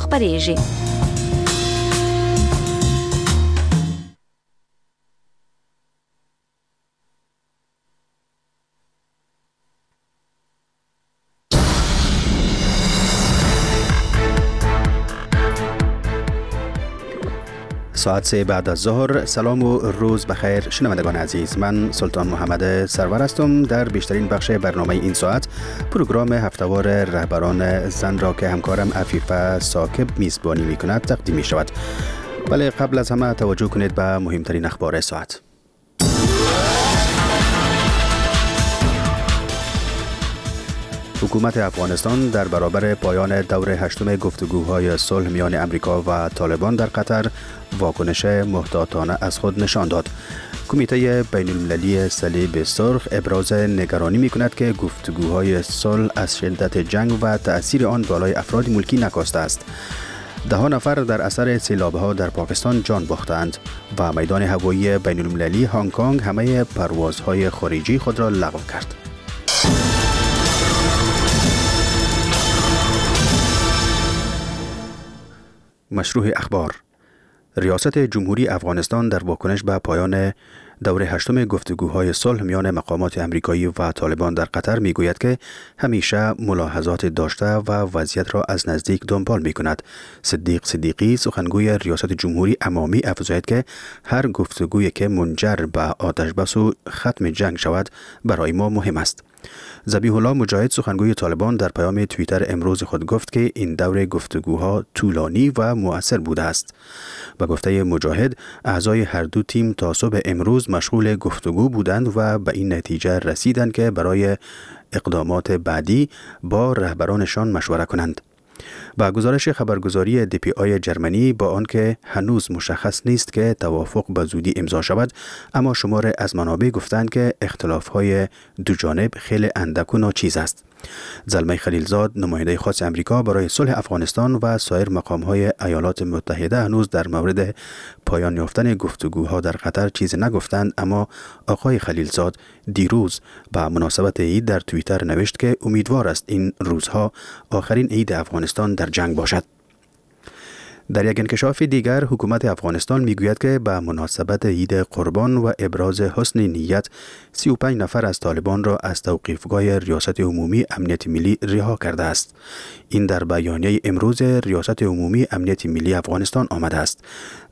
خبريږي. ساعت 3 بعد از ظهر. سلام و روز بخیر شنوندگان عزیز، من سلطان محمد سرور هستم. در بیشترین بخش برنامه این ساعت پروگرام هفته‌وار رهبران زن را که همکارم عفیفه ثاقب میزبانی میکند تقدیم می شود. ولی قبل از همه توجه کنید به مهمترین اخبار ساعت. حکومت افغانستان در برابر پایان دور هشتم گفتگوهای صلح میان امریکا و طالبان در قطر واکنش محتاطانه از خود نشان داد. کمیته بین المللی صلیب سرخ ابراز نگرانی می کند که گفتگوهای صلح از شدت جنگ و تأثیر آن بالای افراد ملکی نکاسته است. 10 نفر در اثر سیلاب‌ها در پاکستان جان باختند و میدان هوایی بین المللی هنگ کنگ همه پروازهای خارجی خود را لغو کرد. مشروع اخبار. ریاست جمهوری افغانستان در واکنش به پایان دور هشتم گفتگوهای صلح میان مقامات امریکایی و طالبان در قطر میگوید که همیشه ملاحظات داشته و وضعیت را از نزدیک دنبال میکند. صدیق صدیقی سخنگوی ریاست جمهوری عمومی افزاید که هر گفتگویی که منجر به آتش بس و ختم جنگ شود برای ما مهم است. ذبیح الله مجاهد سخنگوی طالبان در پیام توییتر امروز خود گفت که این دور گفتگوها طولانی و مؤثر بوده است. با گفته مجاهد اعضای هر دو تیم تا صبح امروز مشغول گفتگو بودند و به این نتیجه رسیدند که برای اقدامات بعدی با رهبرانشان مشوره کنند. با گزارش خبرگزاری DPI جرمنی با آنکه هنوز مشخص نیست که توافق به زودی امضا شود، اما شمار از منابع گفتند که اختلاف‌های دو جانب خیلی اندک و ناچیز است. زلمه خلیلزاد نماینده خاص امریکا برای صلح افغانستان و سایر مقام‌های ایالات متحده هنوز در مورد پایان یافتن گفتگوها در قطر چیزی نگفتند، اما آقای خلیلزاد دیروز به مناسبت عید در توییتر نوشت که امیدوار است این روزها آخرین عید افغانستان در جنگ باشد. در یک انکشاف دیگر حکومت افغانستان میگوید که به مناسبت عید قربان و ابراز حسن نیت 35 نفر از طالبان را از توقیفگاه ریاست عمومی امنیت ملی رها کرده است. این در بیانیه امروز ریاست عمومی امنیت ملی افغانستان آمده است.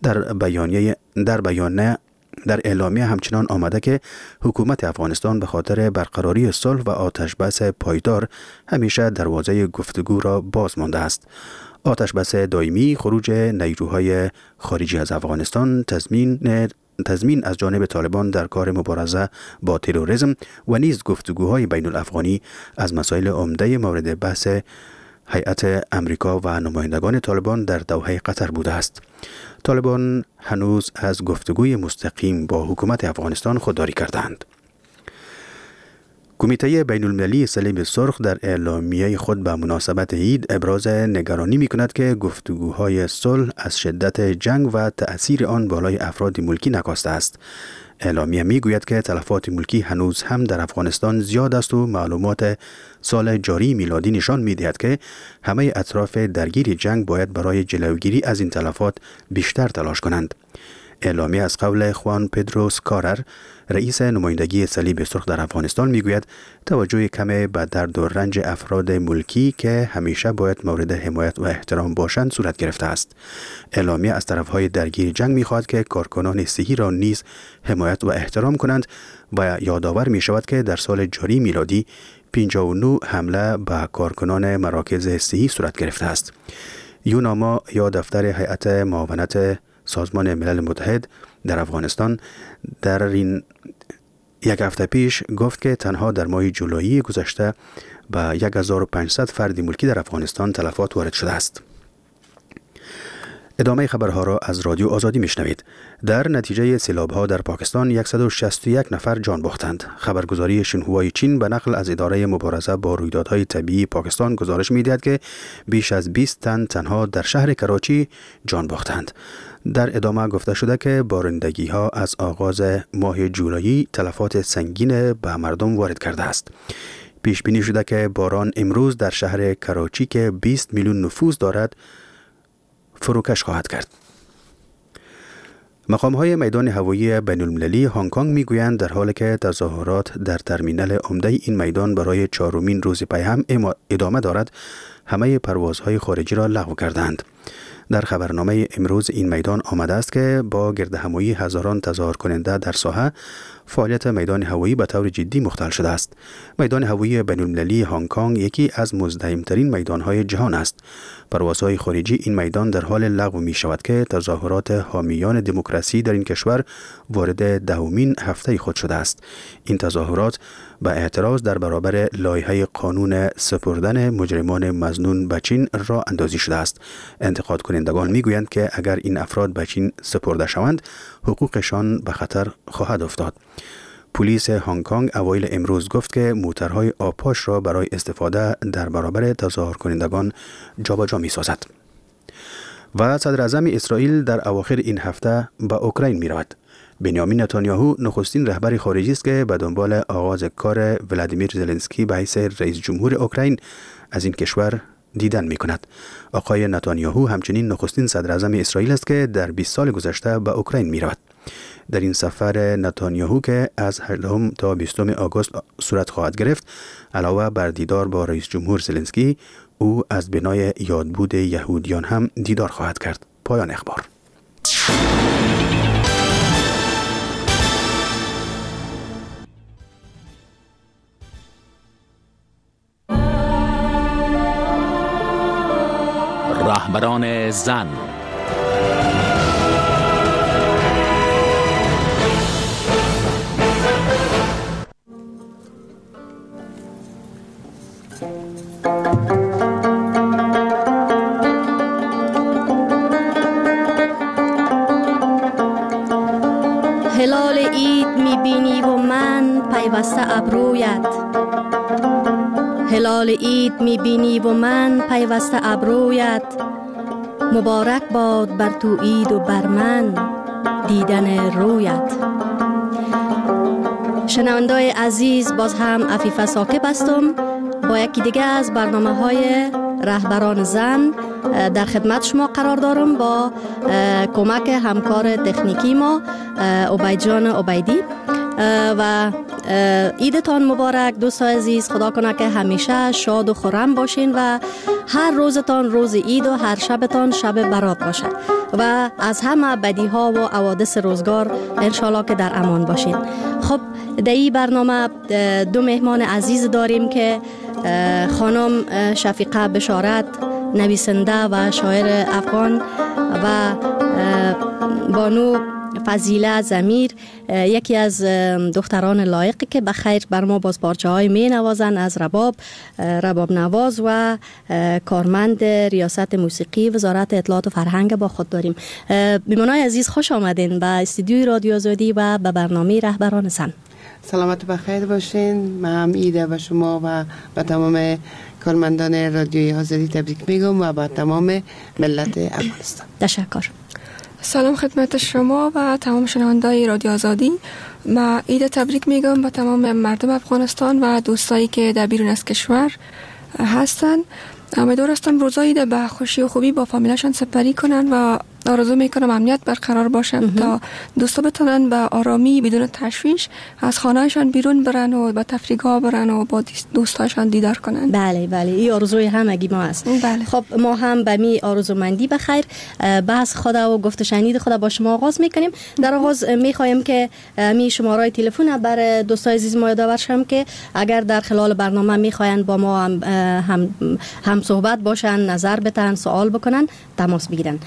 در اعلامیه همچنان آمده که حکومت افغانستان به خاطر برقراری صلح و آتشبس پایدار همیشه دروازه گفتگو را باز مانده است. آتشبس دائمی، خروج نیروهای خارجی از افغانستان، تضمین از جانب طالبان در کار مبارزه با تروریسم و نیز گفتگوهای بین الافغانی از مسائل عمده مورد بحث هیئت امریکا و نمایندگان طالبان در دوحه قطر بوده است. طالبان هنوز از گفتگوی مستقیم با حکومت افغانستان خودداری کردند. کمیته بین المللی صلیب سرخ در اعلامیه خود به مناسبت عید ابراز نگرانی می کند که گفتگوهای صلح از شدت جنگ و تأثیر آن بالای افراد ملکی نکاسته است. اعلامیه می گوید که تلفات ملکی هنوز هم در افغانستان زیاد است و معلومات سال جاری میلادی نشان می دهد که همه اطراف درگیر جنگ باید برای جلوگیری از این تلفات بیشتر تلاش کنند. اعلامیه از قول خوان پدروس کارر رئیس نمایندگی صلیب سرخ در افغانستان میگوید توجه کم به درد و رنج افراد ملکی که همیشه باید مورد حمایت و احترام باشند صورت گرفته است. اعلامیه از طرفهای درگیر جنگ میخواهد که کارکنان صحی را نیز حمایت و احترام کنند و یادآور می شود که در سال جاری میلادی 59 حمله به کارکنان مراکز صحی صورت گرفته است. یوناما یا دفتر هیئت معاونت سازمان ملل متحد در افغانستان در این یک هفته پیش گفت که تنها در ماه جولای گذشته به 1500 فرد ملکی در افغانستان تلفات وارد شده است. ادامه خبرها را از رادیو آزادی میشنوید. در نتیجه سیلاب‌ها در پاکستان 161 نفر جان باختند. خبرگزاری شنهوای چین به نقل از اداره مبارزه با رویدادهای طبیعی پاکستان گزارش می‌دهد که بیش از 20 تن تنها در شهر کراچی جان باختند. در ادامه گفته شده که بارندگی‌ها از آغاز ماه جولای تلفات سنگین به مردم وارد کرده است. پیش بینی شده که باران امروز در شهر کراچی که 20 میلیون نفوس دارد فروکش خواهد کرد. مقام‌های میدان هوایی بین‌المللی هنگ کنگ میگویند در حالی که تظاهرات در ترمینال عمده این میدان برای چهارمین روز پی هم ادامه دارد، همه پروازهای خارجی را لغو کردند. در خبرنامه امروز این میدان آمده است که با گردهمایی هزاران تظاهر کننده در ساحه، فعالیت میدان هوایی به طور جدی مختل شده است. میدان هوایی بین‌المللی هنگ کنگ یکی از مزدحم‌ترین میدان‌های جهان است. پروازهای خارجی این میدان در حال لغو می شود که تظاهرات حامیان دموکراسی در این کشور وارد دهمین هفته خود شده است. این تظاهرات به اعتراض در برابر لایحه قانون سپردن مجرمان مظنون به چین راه اندازی شده است. انتقاد کنندگان میگویند که اگر این افراد به چین سپرده شوند، حقوقشان به خطر خواهد افتاد. پلیس هنگ کنگ اوایل امروز گفت که موترهای آبپاش را برای استفاده در برابر تظاهر کنندگان جابجا می سازد. و صدر اعظم اسرائیل در اواخر این هفته به اوکراین می رود. بنیامین نتانیاهو نخستین رهبر خارجی است که به دنبال آغاز کار ولادیمیر زلنسکی به حیث رئیس جمهور اوکراین از این کشور دیدن می کند. آقای نتانیاهو همچنین نخستین صدر اعظم اسرائیل است که در 20 سال گذشته به اوکراین می رود. در این سفر نتانیاهو که از 18 تا 20 آگوست صورت خواهد گرفت، علاوه بر دیدار با رئیس جمهور زلنسکی، او از بنای یادبود یهودیان هم دیدار خواهد کرد. پایان اخبار. رهبران زن. هلال عید میبینی و من پیوسته ابرویت، هلال عید میبینی و من پیوسته ابرویت، مبارک باد بر تو عید و بر من دیدن رویت. شنوندای عزیز، باز هم عفیفه ساکب هستم با یکی دیگه از برنامه‌های رهبران زن در خدمت شما قرار دارم با کمک همکار تکنیکی ما عبید جان عبیدی. و عیدتان مبارک دوستان عزیز. خدا کنه که همیشه شاد و خرم باشین و هر روزتان روز عید و هر شبتان شب برات باشه و از همه بدیها و حوادث روزگار انشالله که در امان باشین. خب در این برنامه دو مهمان عزیز داریم که خانم شفیقه بشارت، نویسنده و شاعر افغان، و بانو فضیله ضمیر، یکی از دختران لایقی که بخیر بر ما باز پارچه های می نوازن از رباب نواز و کارمند ریاست موسیقی وزارت اطلاعات و فرهنگ با خود داریم. میمانای عزیز خوش آمدین به استودیوی رادیو آزادی و به برنامه رهبران زن. سلامت و بخیر باشین. من هم ایده به شما و به تمام کارمندان رادیوی آزادی تبریک میگم و به تمام ملت افغانستان. تشکر. سلام خدمت شما و تمام شنوندای رادیو آزادی. من عید تبریک میگم به تمام مردم افغانستان و دوستایی که در بیرون از کشور هستن. امیدوار هستم روزای عید به خوشی و خوبی با فامیلشان سپری کنن و آرزو میکنم امنیت برقرار باشه تا دوستا بتونن به آرامی بدون تشویش از خانهشان بیرون برن و به تفریح‌ها برن و با دوستاشان دیدار کنن. بله بله، این آرزوی همگی ما است. بله. خب ما هم به می آرزومندی بخیر بحث خدا و گفت شنید خدا با شما آغاز میکنیم. در آغاز میخوایم که می شماره تلفن بر دوستای عزیز ما یادآور شم که اگر در خلال برنامه میخواین با ما هم صحبت باشن، نظر بدن، سوال بکنن، تماس بگیرن.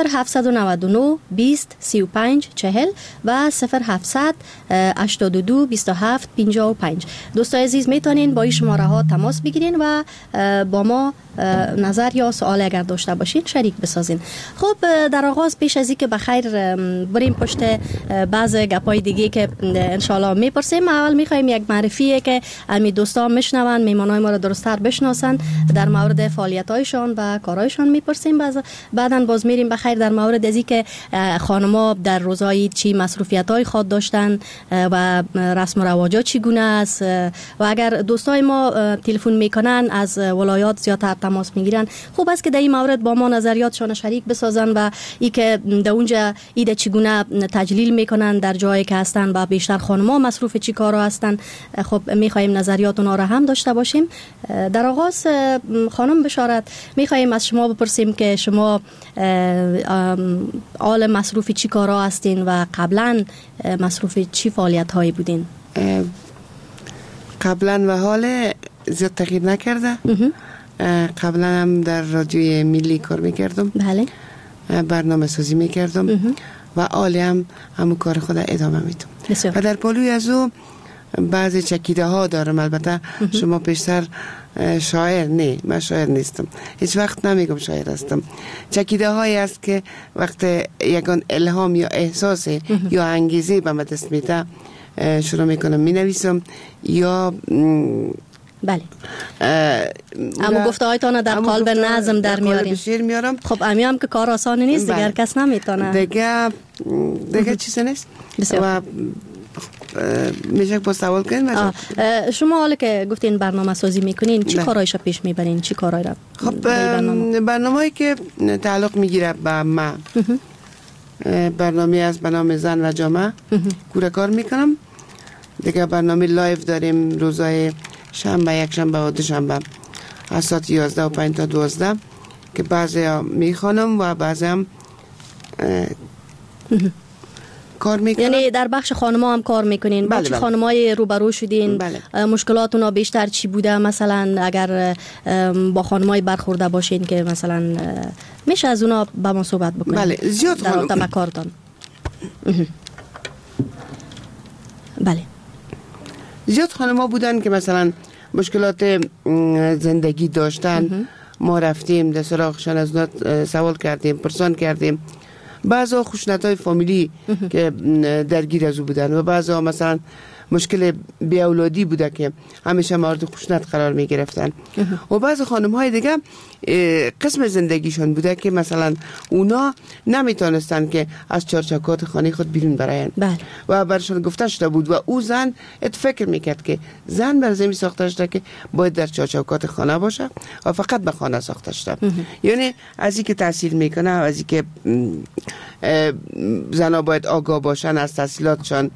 0799 20 35 40 و 0700 82 27 55. دوستای عزیز میتونین با این شماره ها تماس بگیرین و با ما نظر یا سوال اگر داشته باشین شریک بسازین. خب در آغاز پیش از اینکه بخیر بریم پشت بعض گپای دیگه که انشالله میپرسیم، اول میخوایم یک معرفیه که امی دوستان میشنون، میمانای ما رو درست‌تر بشناسن، در مورد فعالیت‌هایشان و کارهایشان میپرسیم. بعداً باز میریم بخیر در مورد ازی که خانم‌ها در روزهای چی مصروفیت‌های خود داشتن و رسم و رواجات چگونه است و اگر دوستای ما تلفن میکنن از ولایات زیادتر تماس میگیرن. خوب است که در این مورد با ما نظریاتشان شریک بسازن و ای که در اونجا ایده چگونه تجلیل میکنن در جایی که هستن و بیشتر خانم‌ها مصروف چی کارا هستن. خب میخوایم نظریات اونا را هم داشته باشیم. در آغاز خانم بشارت میخوایم از شما بپرسیم که شما حال مصروف چی کارا هستین و قبلا مصروف چی فعالیت هایی بودین؟ قبلا و حال زیاد تغییر نکرده. قبلا هم در رادیوی ملی کار میکردم. بله. برنامه سازی میکردم و حالی هم همون کار خود ادامه میدم. و در پالوی از او بعضی چکیده ها دارم. البته شما پیشتر شاعر نه، من شاعر نیستم، هیچ وقت نمیگم شاعر هستم. چکیده هایی است که وقت یکان الهام یا احساس یا انگیزه به من دست میده شروع میکنم می نویسم یا بله اما گفته هایتان در قالب نظم در میاریم، شعر میارم. خب امی هم که کار آسانی نیست. دیگر کس نمیتونه دیگه چیز نیست. و میشه با سوال کنین. شما حالا که گفتین برنامه سازی میکنین چی کارایش پیش میبرین؟ چی کارایی را؟ خب برنامه‌ای که تعلق میگیره به ما، برنامه از برنامه زن و جامعه کوره کار میکنم. دیگه برنامه لایف داریم روزای شنبه، یک شنبه و دوشنبه از ساعت 11 و 5 تا 12 که بعضی ها میخوانم و بعضی هم کار میکنم. یعنی در بخش خانم‌ها هم کار میکنین؟ با چه خانم‌های روبرو شدین؟ مشکلات اونا بیشتر چی بوده؟ مثلا اگر با خانم‌های برخورده باشین که مثلا میشه از اونا با ما صحبت بکنین؟ بله زیاد خانم در کارتان. بله زیاد خانم‌ها بودن که مثلا مشکلات زندگی داشتن. ما رفتیم در سراغشان، از اونا سوال کردیم، پرسان کردیم. بعضا خشونت‌های فامیلی که درگیر از او بودن و بعضا مثلا مشکل بی اولادی بوده که همیشه مورد خشونت قرار می گرفتن. و بعض خانم‌های دیگه قسم زندگیشون بوده که مثلا اونا نمیتونستن که از چارچوکات خانه خود بیرون براین و برشان گفته شده بود و او زن فکر میکرد که زن بر زمین ساخته شده که باید در چارچوکات خانه باشه و فقط به خانه ساخته شده. یعنی از این که تاثیر میکنه، از این که زنها باید آگاه باشن از تحصیلاتشان.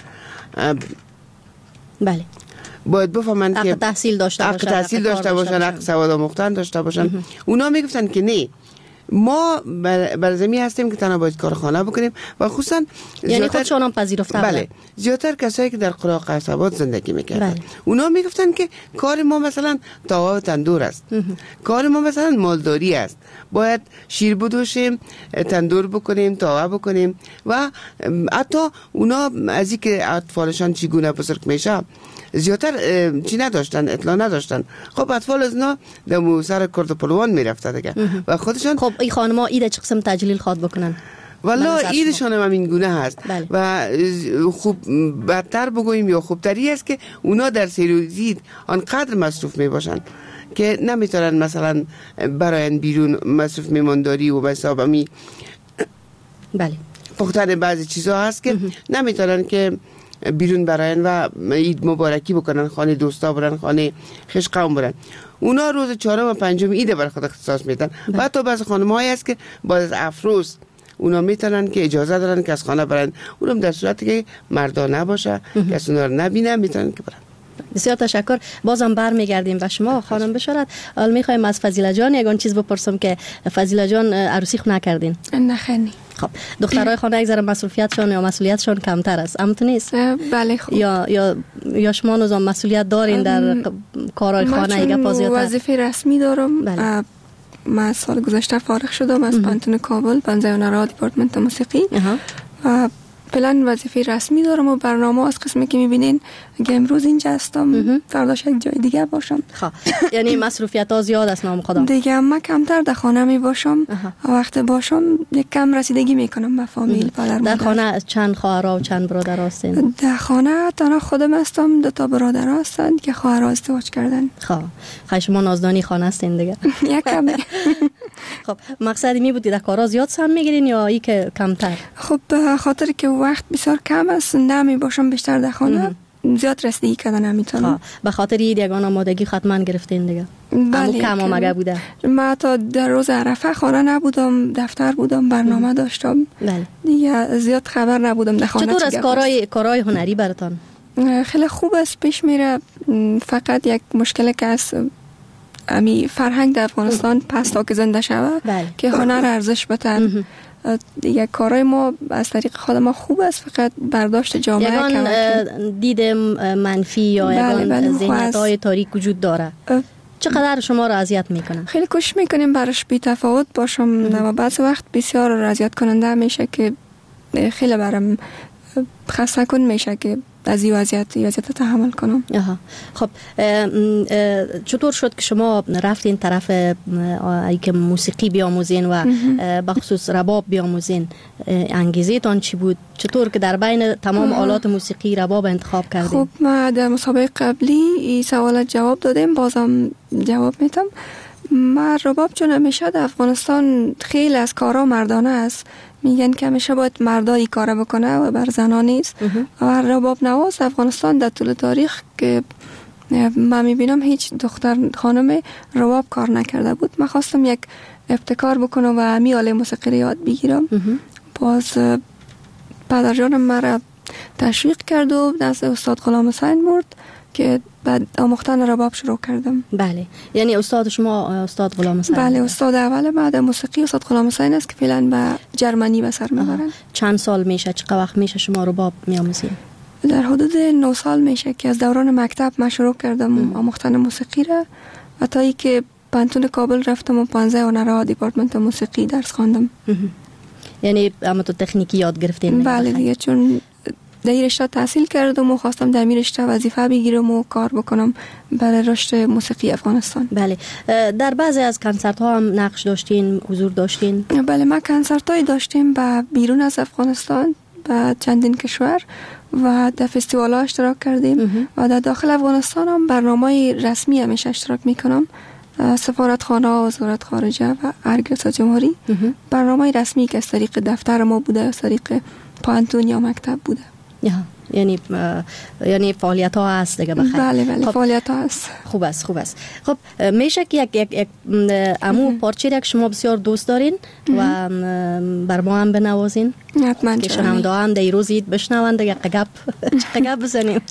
بله باید بفهمن که تحصیل داشته باشن، حق سواد آموختن داشته باشن. اونا میگفتن که نه، ما بر زمین هستیم که تنها باید کار خانه بکنیم و خصوصا یعنی خودشون هم پذیرفته. بله زیادتر کسایی که در قرا قصبات زندگی میکردن اونا میگفتن که کار ما مثلا تاوا و تندور است، کار ما مثلا مالداری است، باید شیر بدوشیم، تندور بکنیم، تاوا بکنیم. و حتی اونا از اینکه اطفالشان چگونه بزرگ میشه زیادتر چی نداشتن، اطلاع نداشتن. خب اطفال از اینا در سر کرد و پلوان میرفته دیگه و خودشان. خب این خانم‌ها ایده چه قسم تجلیل خواد بکنن؟ والا ایدشان هم این گونه هست. و خوب بدتر بگوییم یا خوبتری است که اونا در سیروزید آنقدر مصروف می باشن که نمیتونن مثلا برای بیرون مصروف میمانداری و حساب می پختن بعضی چیزها هست که نمیتونن که بیرون براین و عید مبارکی بکنن، خانه دوستا برن، خانه خوش قوم برن. اونا روز 4 و 5 عید بر خود اختصاص میدن. و حتی بعضی خانم‌هایی هست که بعد از افروز اونا میتونن که اجازه دارن که از خانه برن، اونم در صورتی که مردا نباشه، کسی اونا رو نبینه میتونن که برن. بسیار تشکر. بازم برمیگردیم به شما خانم بشارت. حالا میخوایم از فضیله جان یگان چیز بپرسم که فضیله جان عروسی خو نکردین؟ نه خیر. خب دخترای خانه یک ذره مسئولیتشون یا مسئولیتشون کمتر است، همون نیست؟ بله. خب یا شما نظام مسئولیت دارین در کارهای خانه ایگه پازیاتر؟ من وظیفه رسمی دارم. بله. من سال گذشته فارغ شدم از پانتون کابل، پنزیونرا دیپارتمنت موسیقی و فعلا وظیفه رسمی دارم و برنامه از قسمی که میبینین اگه امروز اینجا هستم فرداش یک جای دیگه باشم. خب یعنی مسئولیت ها زیاد است نام خدا دیگه. من کمتر در خانه می باشم و وقت باشم یک کم رسیدگی میکنم به فامیل پدر مادر. در خانه چند خواهر و چند برادر هستین؟ در خانه تنها خودم هستم، 2 تا برادر هستند که خواهرها ازدواج کردن. خب شما نازدانی خانه هستین دیگه. یک کم. خب مقصدی می بودی در کارا زیاد سم میگیرین یا ای که کمتر؟ خب به خاطر که وقت بسیار کم است نمی باشم بیشتر در خانه زیاد رسیدگی کردن نمیتونم. به خاطر این یگان آمادگی حتما گرفتین دیگه. بله کم آمده بوده. ما تا در روز عرفه خانه نبودم، دفتر بودم، برنامه داشتم. بله. دیگه زیاد خبر نبودم در خانه. چطور از کارهای هنری براتون؟ خیلی خوب است، پیش میره. فقط یک مشکل که از امی فرهنگ در افغانستان پس تا که زنده شوه که هنر ارزش بده. دیگه کارهای ما از طریق خود ما خوب است، فقط برداشت جامعه یگان دید منفی یا یگان ذهنیت‌های تاریک وجود داره. چقدر شما را اذیت میکنه؟ خیلی کوشش میکنیم براش بی تفاوت باشم، اما بعض وقت بسیار اذیت کننده میشه که خیلی برام خسته کن میشه که از این وضعیت تحمل کنم. خب چطور شد که شما رفتین طرف ای که موسیقی بیاموزین و بخصوص رباب بیاموزین؟ انگیزه تان چی بود؟ چطور که در بین تمام آلات موسیقی رباب انتخاب کردین؟ خب ما در مسابقه قبلی این سوالات جواب دادیم، بازم جواب میدم. ما رباب چون همیشه در افغانستان خیلی از کارا مردانه است، میگن که همیشه باید مردایی کار بکنه و بر زنان نیست. و رباب نواز افغانستان در طول تاریخ که من میبینم هیچ دختر خانم رباب کار نکرده بود. من خواستم یک ابتکار بکنم و همی آله موسیقی یاد بگیرم. باز پدر جانم مرا تشویق کرد و دست استاد غلام حسین برد که بعد آموختن رباب شروع کردم. بله، یعنی استاد شما استاد غلام حسین؟ بله، استاد اول بعد موسیقی استاد غلام حسین است که فعلا به جرمنی به سر میبرن. چند سال میشه، چقدر وقت میشه شما رباب میآموزین؟ در حدود 9 سال میشه که از دوران مکتب من شروع کردم آموختن موسیقی را و تا ای که پانتون کابل رفتم و 15 هنرها دیپارتمنت موسیقی درس خواندم. یعنی اما تو تکنیکی یاد گرفتین؟ بله دیگه، چون در این رشته تحصیل کردم و خواستم در این رشته وظیفه بگیرم و کار بکنم برای رشد موسیقی افغانستان. بله، در بعضی از کنسرت ها هم نقش داشتین، حضور داشتین؟ بله، ما کنسرت هایی داشتیم با بیرون از افغانستان، با چندین کشور و در فستیوال ها اشتراک کردیم و در داخل افغانستان هم برنامه رسمی همیشه اشتراک میکنم. سفارتخانه و وزارت خارجه و ارگس جمهوری برنامه رسمی که از طریق دفتر ما بوده، از طریق پانتون یا مکتب بوده. یعنی فعالیت ها هست دیگه بخیر. بله خب، فعالیت ها هست. خوب است. خب میشه که یک امو پارچه یک شما بسیار دوست دارین و بر ما هم بنوازین؟ حتما. که شنونده هم در روز عید بشنون دیگه قگب بزنیم.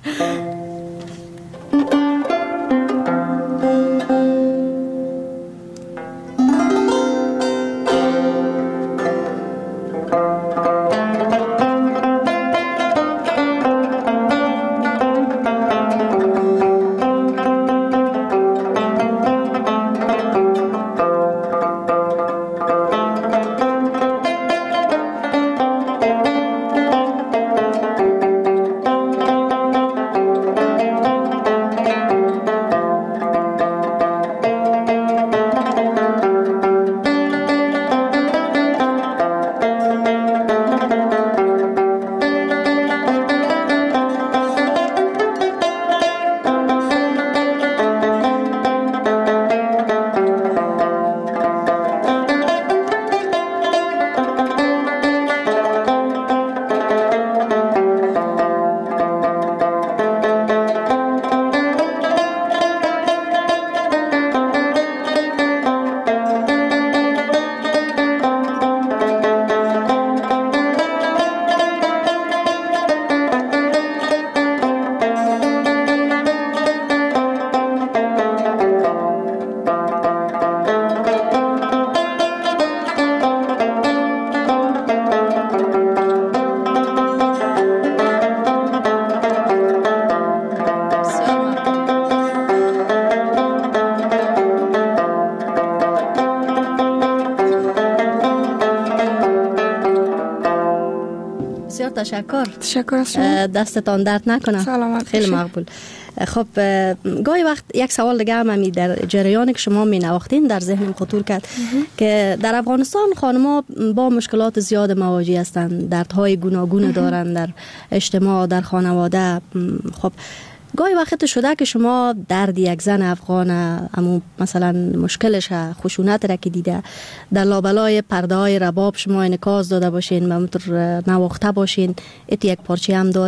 تشکر از شما. دستتان درد نکنه. سلامت. خیلی مقبول. خب گاهی وقت یک سوال دیگه هم در جریان که شما می نواختین در ذهنم خطور کرد که در افغانستان خانم‌ها با مشکلات زیاد مواجه هستند، دردهای گوناگون دارند در اجتماع، در خانواده. خب گاهی وقت شده که شما درد یک زن افغان امو مثلا مشکلش خشونت را که دیده در لابلای پرده های رباب شما انعکاس داده باشین و همونطور نواخته باشین، ایت یک پارچه هم دارین؟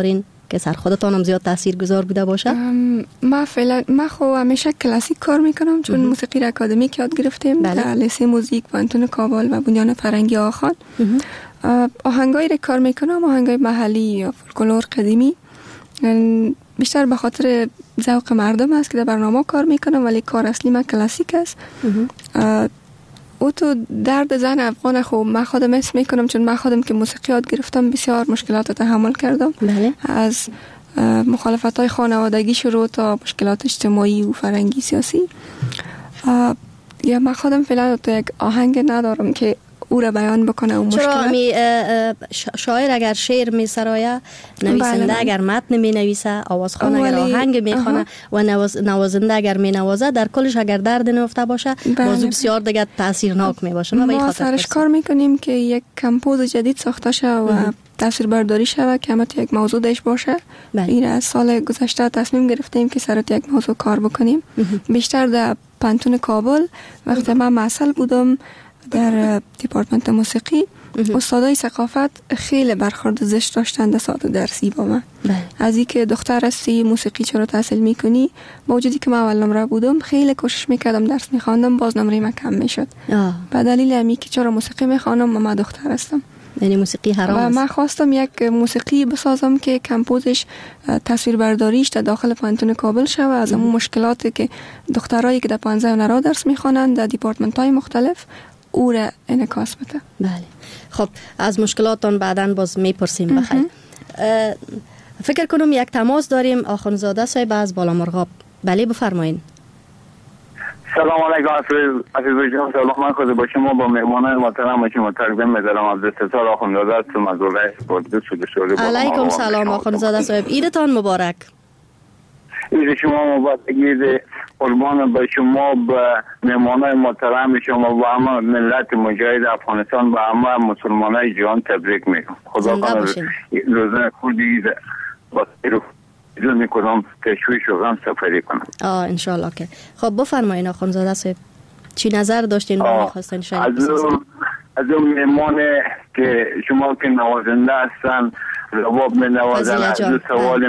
که سر خودتان هم زیاد تاثیرگذار بوده باشه؟ ما خو همیشه کلاسیک کار میکنم، چون موسیقی را اکادمیک یاد گرفتیم در لیسه موزیک پانتون کابل و بنیان فرنگی آخان. آهنگایی را کار میکنم، آهنگای محلی یا فولکلور قدیمی، بیشتر به خاطر ذوق مردم است که در برنامه کار میکنم، ولی کار اصلی من کلاسیک است. او تو درد زن افغان خب من خودم حس میکنم، چون من خودم که موسیقی یاد گرفتم بسیار مشکلات تحمل کردم. از مخالفت‌های خانوادگی شروع تا مشکلات اجتماعی و فرهنگی سیاسی. یا من خودم فعلا تو یک آهنگ ندارم که او را بیان بکنه اون مشکلات. چرا شاعر اگر شعر می سرایه، نویسنده اگر متن می نویسه، آوازخوان اگر آهنگ می خونه و نوازنده اگر می نوازه، در کلش اگر درد نهفته باشه موضوع بسیار دیگه تاثیرناک می باشه. ما سرش کار میکنیم که یک کمپوز جدید ساخته شه و تصویر برداری شود که همت یک موضوع داشت باشه. این از سال گذشته تصمیم گرفتیم که سرت یک موضوع کار بکنیم. بیشتر در پانتون کابل وقتی من معسل بودم در دیپارتمنت موسیقی، استادای ثقافت خیلی برخورد زشت داشتند در ساعت درسی با من. از اینکه دختر هستی موسیقی چرا تحصیل میکنی، با وجودی که من اول نمره بودم خیلی کوشش میکردم درس میخواندم، باز نمره من کم میشد. به دلیل همین که چرا موسیقی میخوانم و من دختر هستم. یعنی موسیقی حرام است. و من خواستم یک موسیقی بسازم که کمپوزش تصویر برداریش در داخل پانتون کابل شود، از اون مشکلاتی که دخترایی که در 15 هنرها درس میخوانند در دیپارتمنت های مختلف او را انعکاس بده. بله. خب از مشکلاتون بعداً باز میپرسیم. بخیر. فکر کنم یک تماس داریم. آخوندزاده صاحب از بالامرغاب. بله بفرمایید. سلام علیکم عزیز جان، سلام. من خود با شما با مهمانان محترم شما تقدیم می‌دارم. عبدالستار آخوندزاده است، مسئول اسپورت سود. علیکم سلام آخوندزاده صاحب، عیدتان مبارک. عید شما مبارک. عید قربان به شما، به مهمانان محترم شما و همه ملت مجاهد افغانستان و همه مسلمانای جهان تبریک میگم. خدا کنه روزه خودی با رو میکنم تشویش و غم سفری کنم. ان شاء الله. که خب بفرمایید آخوندزاده صاحب، چی نظر داشتین و می‌خواستین شریک بسازید؟ از اون مهمان که شما که نوازنده هستن، رباب می‌نوازن، از سوال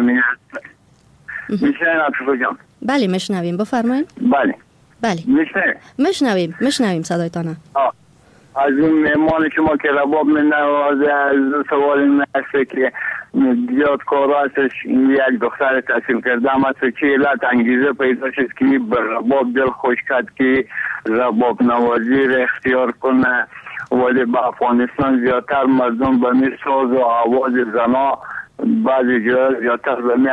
میشنویم عطفه جان؟ بله میشنویم، بفرمایید. بله میشنویم صدایتان. از اون مهمان شما که رباب می‌نوازه، از سوال این است که زیاد کارا هستش، یک دختر تحصیل کرده هم هست که علت انگیزه پیدا شد که به رباب دل خوش کرد که رباب نوازی را اختیار کنه، ولی به افغانستان زیادتر مردم به می ساز و آواز زنا بعضی جای زیادتر به می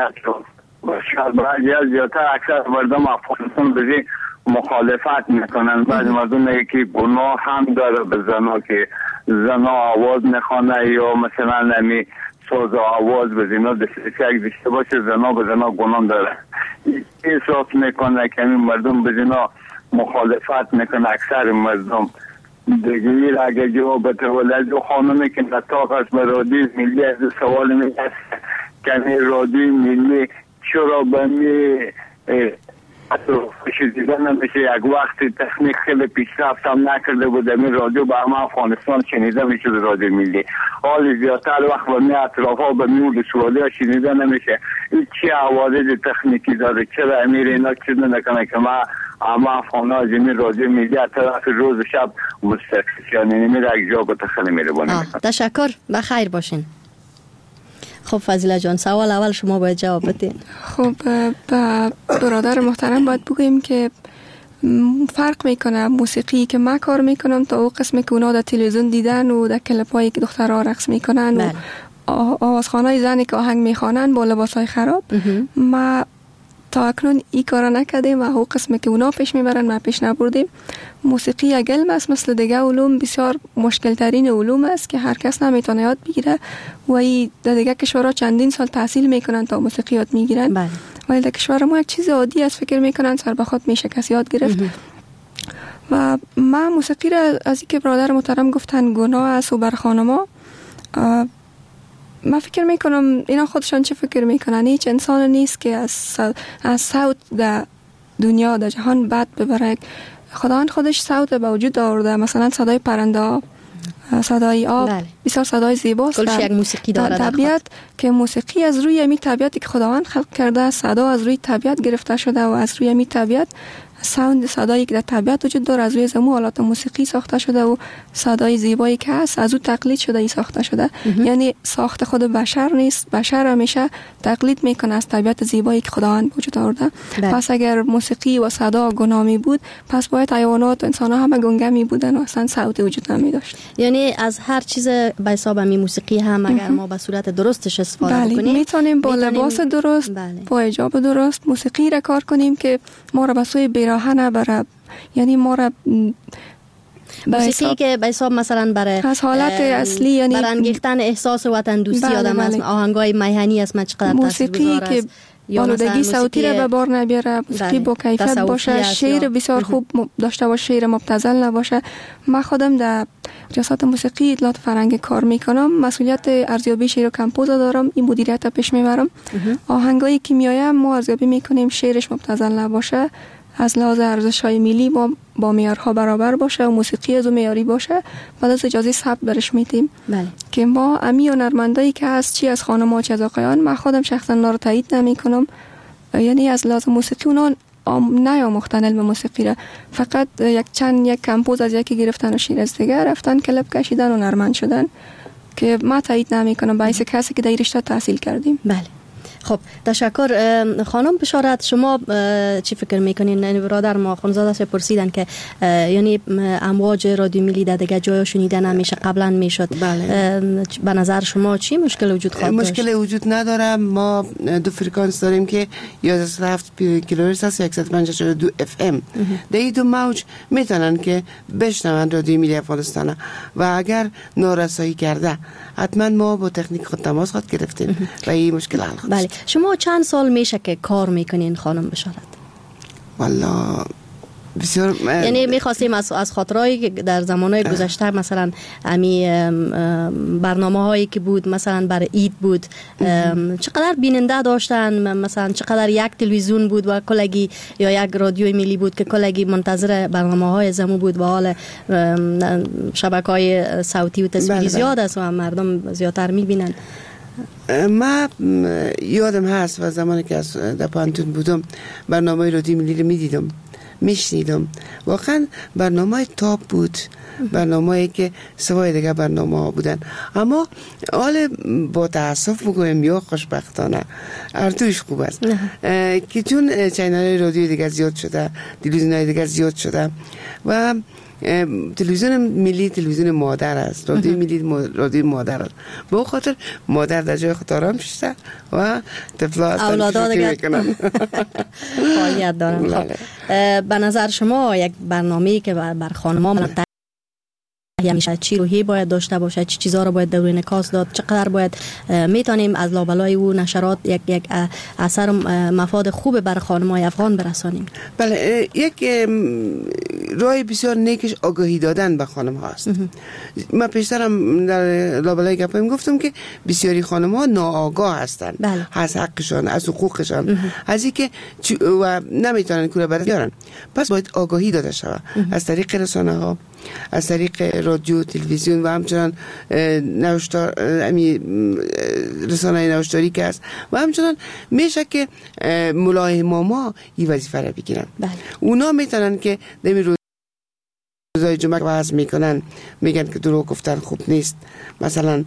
زیادتر اکثر مردم افغانستان به مخالفت میکنن. بعضی مردم میگه که گناه هم داره به زنا که زنا آواز نخوانه یا مثلا نمی ساز و آواز به زنا دسته باشه، زنا به زنا گناه داره. احساس میکنه که این مردم به زنا مخالفت میکنه. اکثر مردم دیگه اگر جواب بده ولد و خانمی که نتاق است به رادیو ملی از سوال میگه که رادیو ملی چرا به می دیدن نمیشه، یک وقتی تکنیک خیلی پیشرفت هم نکرده بود این رادیو به همه افغانستان شنیده میشه رادیو ملی. حال زیادتر وقت به می اطراف ها به می رسوالی ها شنیده نمیشه. این چی عوارض تکنیکی داره؟ چرا امیر اینا چیز نکنه که ما همه افغان ها از این رادیو ملی طرف روز شب مستقصیانی میره یک جا به خیلی میره بانه. تشکر، بخیر باشین. خب فضیله جان، سوال اول شما باید جواب بدین. خب به برادر محترم باید بگویم که فرق میکنه موسیقی که من کار میکنم تا او قسمی که اونا در تلویزیون دیدن و در کلیپایی که دخترها رقص میکنن و آوازخوانای زنی که آهنگ میخوانن با لباسای خراب. ما تا اکنون این کارا نکردیم و او قسمی که اونا پیش میبرن ما پیش نبردیم. موسیقی یک علم است، مثل دیگه علوم بسیار مشکل ترین علوم است که هر کس نمیتونه یاد بگیره و ای در دیگه کشورها چندین سال تحصیل میکنن تا موسیقی یاد میگیرن. ولی در کشور ما یک چیز عادی است، فکر میکنن سر به خود میشه کسی یاد گرفت. و ما موسیقی را از اینکه برادر محترم گفتن گناه است و بر خانما، من فکر میکنم اینا خودشان چه فکر میکنن. هیچ انسان نیست که از صوت در دنیا در جهان بد ببره. خداوند خودش صوت به وجود آورده، مثلا صدای پرنده ها صدای آب بسیار صدای زیباست. کلش یک موسیقی داره در طبیعت که موسیقی از روی می طبیعتی که خداوند خلق کرده، صدا از روی طبیعت گرفته شده و از روی می طبیعت ساوند صدایی که در طبیعت وجود داره از روی زمو آلات موسیقی ساخته شده و صدای زیبایی که هست از او تقلید شده ای ساخته شده. یعنی ساخت خود بشر نیست، بشر همیشه تقلید میکنه از طبیعت زیبایی که خداوند وجود آورده. پس اگر موسیقی و صدا گنامی بود، پس باید حیوانات و انسان ها همه گنگه می بودن و اصلا صوت وجود نمی داشت. یعنی از هر چیز به حساب می موسیقی هم اگر ما به صورت درستش استفاده کنیم، میتونیم با لباس درست، با حجاب درست موسیقی را کار کنیم که ما را به سوی بیراهه نبره. یعنی ما را موسیقی که به حساب مثلا برای از حالت اصلی، یعنی برانگیختن احساس وطن دوستی آدم است. آهنگای میهنی است چقدر موسیقی که آلودگی صوتی را به بار نبیاره، موسیقی با کیفیت باشه، شعر بسیار خوب داشته باشه، شعر مبتذل نباشه. من خودم در ریاست موسیقی اطلاعات فرهنگی کار میکنم، مسئولیت ارزیابی شعر و کمپوز دارم، این مدیریت پیش میبرم. آهنگایی که میآید ما ارزیابی میکنیم شعرش مبتذل نباشه، از لحاظ ارزش‌های ملی با معیارها برابر باشه و موسیقی از معیاری باشه، بعد از اجازه ثبت برش میدیم. که ما امی هنرمندایی که از چی از خانم‌ها چی از آقایان، من خودم شخصا اونا رو تایید نمی‌کنم. یعنی از لحاظ موسیقی اونا نیاموختن علم موسیقی را، فقط یک کمپوز از یکی گرفتن و شیر از دیگه رفتن کلپ کشیدن و هنرمند شدن که ما تایید نمی‌کنم باعث کسی که در رشته تحصیل کردیم. بله. خب تشکر. خانم بشارت، شما چی فکر میکنین؟ برادر ما خانزاده پرسیدن که یعنی امواج رادیو ملی در دیگه جای شنیده نمیشه، قبلا میشد. به نظر شما چی مشکل وجود خواهد داشت؟ مشکل وجود نداره. ما دو فرکانس داریم که 1107 کیلوهرتز است، 152 اف ام. در این دو موج میتونن که بشنون رادیو ملی افغانستان و اگر نارسایی کرده حتما ما با تکنیک خود تماس خود گرفتیم و این مشکل حل خواهد. بله. شما چند سال میشه که کار میکنین خانم بشارت؟ والله بسیار یعنی میخواستیم از خاطرهایی که در زمانهای گذشته مثلا امی برنامه هایی که بود مثلا برای عید بود چقدر بیننده داشتن، مثلا چقدر یک تلویزیون بود و کلگی یا یک رادیوی ملی بود که کلگی منتظر برنامه های زمو بود و حال شبکه های صوتی و تصویری زیاد است و مردم زیادتر میبینن. ما یادم هست و زمانی که در پانتون بودم برنامه رادیو ملی رو میدیدم، میشنیدم. واقعا برنامه تاپ بود، برنامه‌ای که سوای دیگه برنامه ها بودن. اما حال با تاسف بگویم یا خوشبختانه ارتوش خوب است که چون چینل رادیو دیگه زیاد شده، تلویزیون دیگه زیاد شده و تلویزیون ملی تلویزیون مادر است، رادیو ملی رادیو مادر است. به خاطر مادر در جای خود آرام شده و طفلا اولادا دیگه فعالیت دارن. به نظر شما یک برنامه‌ای که بر خانم‌ها میشه چی روحی باید داشته باشه، چی چیزا رو باید در انعکاس داد، چقدر باید میتونیم از لابلای او نشرات یک اثر مفاد خوب بر خانم‌های افغان برسانیم؟ بله، یک راه بسیار نیکش آگاهی دادن به خانم هاست. من پیشترم در لابلای گپایم گفتم که بسیاری خانم ها ناآگاه هستند از حقشان، از حقوقشان، از اینکه و نمیتونن کوره بیارن. پس باید آگاهی داده شود از طریق رسانه ها، از طریق رادیو، تلویزیون و همچنان رسانه نوشتاری که هست و همچنان میشه که ملاحماما این وظیفه را بگیرن. اونا میتونن که در روزای جمعه وعظ میکنن، میگن که دروغ گفتن خوب نیست، مثلا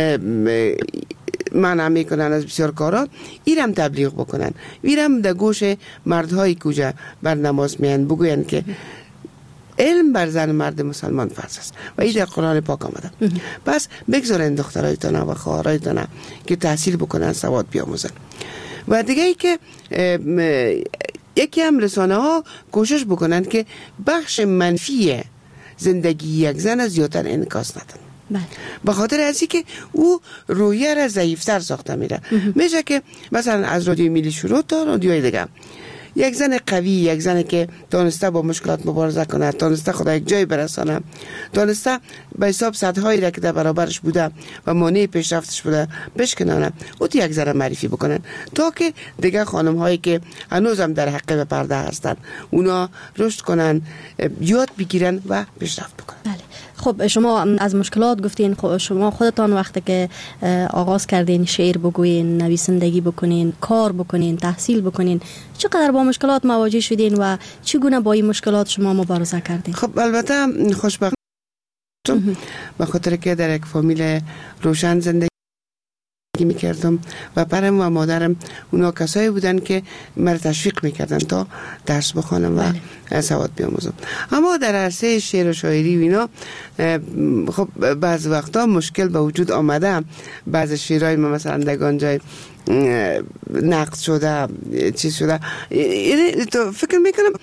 منع میکنن از بسیار کارا، ایرم تبلیغ بکنن، ایرم در گوش مردهای کجا بر نماز میان بگوین که علم بر زن مرد مسلمان فرض است و این در قرآن پاک آمده. پس بگذارن دخترایتان و خواهرایتان که تحصیل بکنن، سواد بیاموزن. و دیگه ای که یکی هم رسانه ها کوشش بکنن که بخش منفی زندگی یک زن زیادتر انعکاس ندن. به خاطر ازی که او رویه را ضعیفتر ساخته میره. میشه که مثلا از رادیو ملی شروع تا رادیوی دیگه یک زن قوی، یک زن که دانسته با مشکلات مبارزه کنه، دانسته خدا یک جای برسانه، دانسته به حساب سدهایی را که در برابرش بوده و مانع پیشرفتش بوده بشکنانه، او یک زن معرفی بکنن تا که دیگه خانم هایی که هنوز هم در حقه به پرده هستن اونا رشد کنن، یاد بگیرن و پیشرفت بکنن. بله. خب شما از مشکلات گفتین، خب شما خودتان وقتی که آغاز کردین شعر بگوین، نویسندگی بکنین، کار بکنین، تحصیل بکنین، چقدر با مشکلات مواجه شدین و چگونه با این مشکلات شما مبارزه کردین؟ خب البته خوشبختم به خاطر که در یک فامیل روشن زندگی میکردم و پدرم و مادرم اونا کسایی بودن که مرا تشویق میکردن تا درس بخوانم و سواد بیاموزم. اما در عرصه شعر و شاعری و اینا خب بعض وقتا مشکل به وجود آمده. بعض شعرهای ما مثلا در جای نقد شده، چیز شده، تو فکر میکنم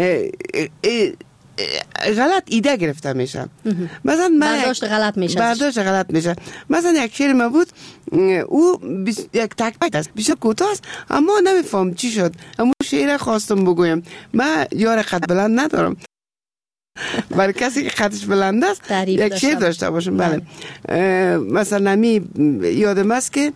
غلط ایده گرفته میشه. مثلا برداشت غلط میشه. مثلا یک شعر ما بود، او یک تک بیت است، بسیار کوتاه است، اما نمیفهم چی شد. اما شعر خواستم بگویم، من یار قد بلند ندارم، برای کسی که قدش بلند است یک شعر داشته باشم. بله. مثلا نمی یادم است که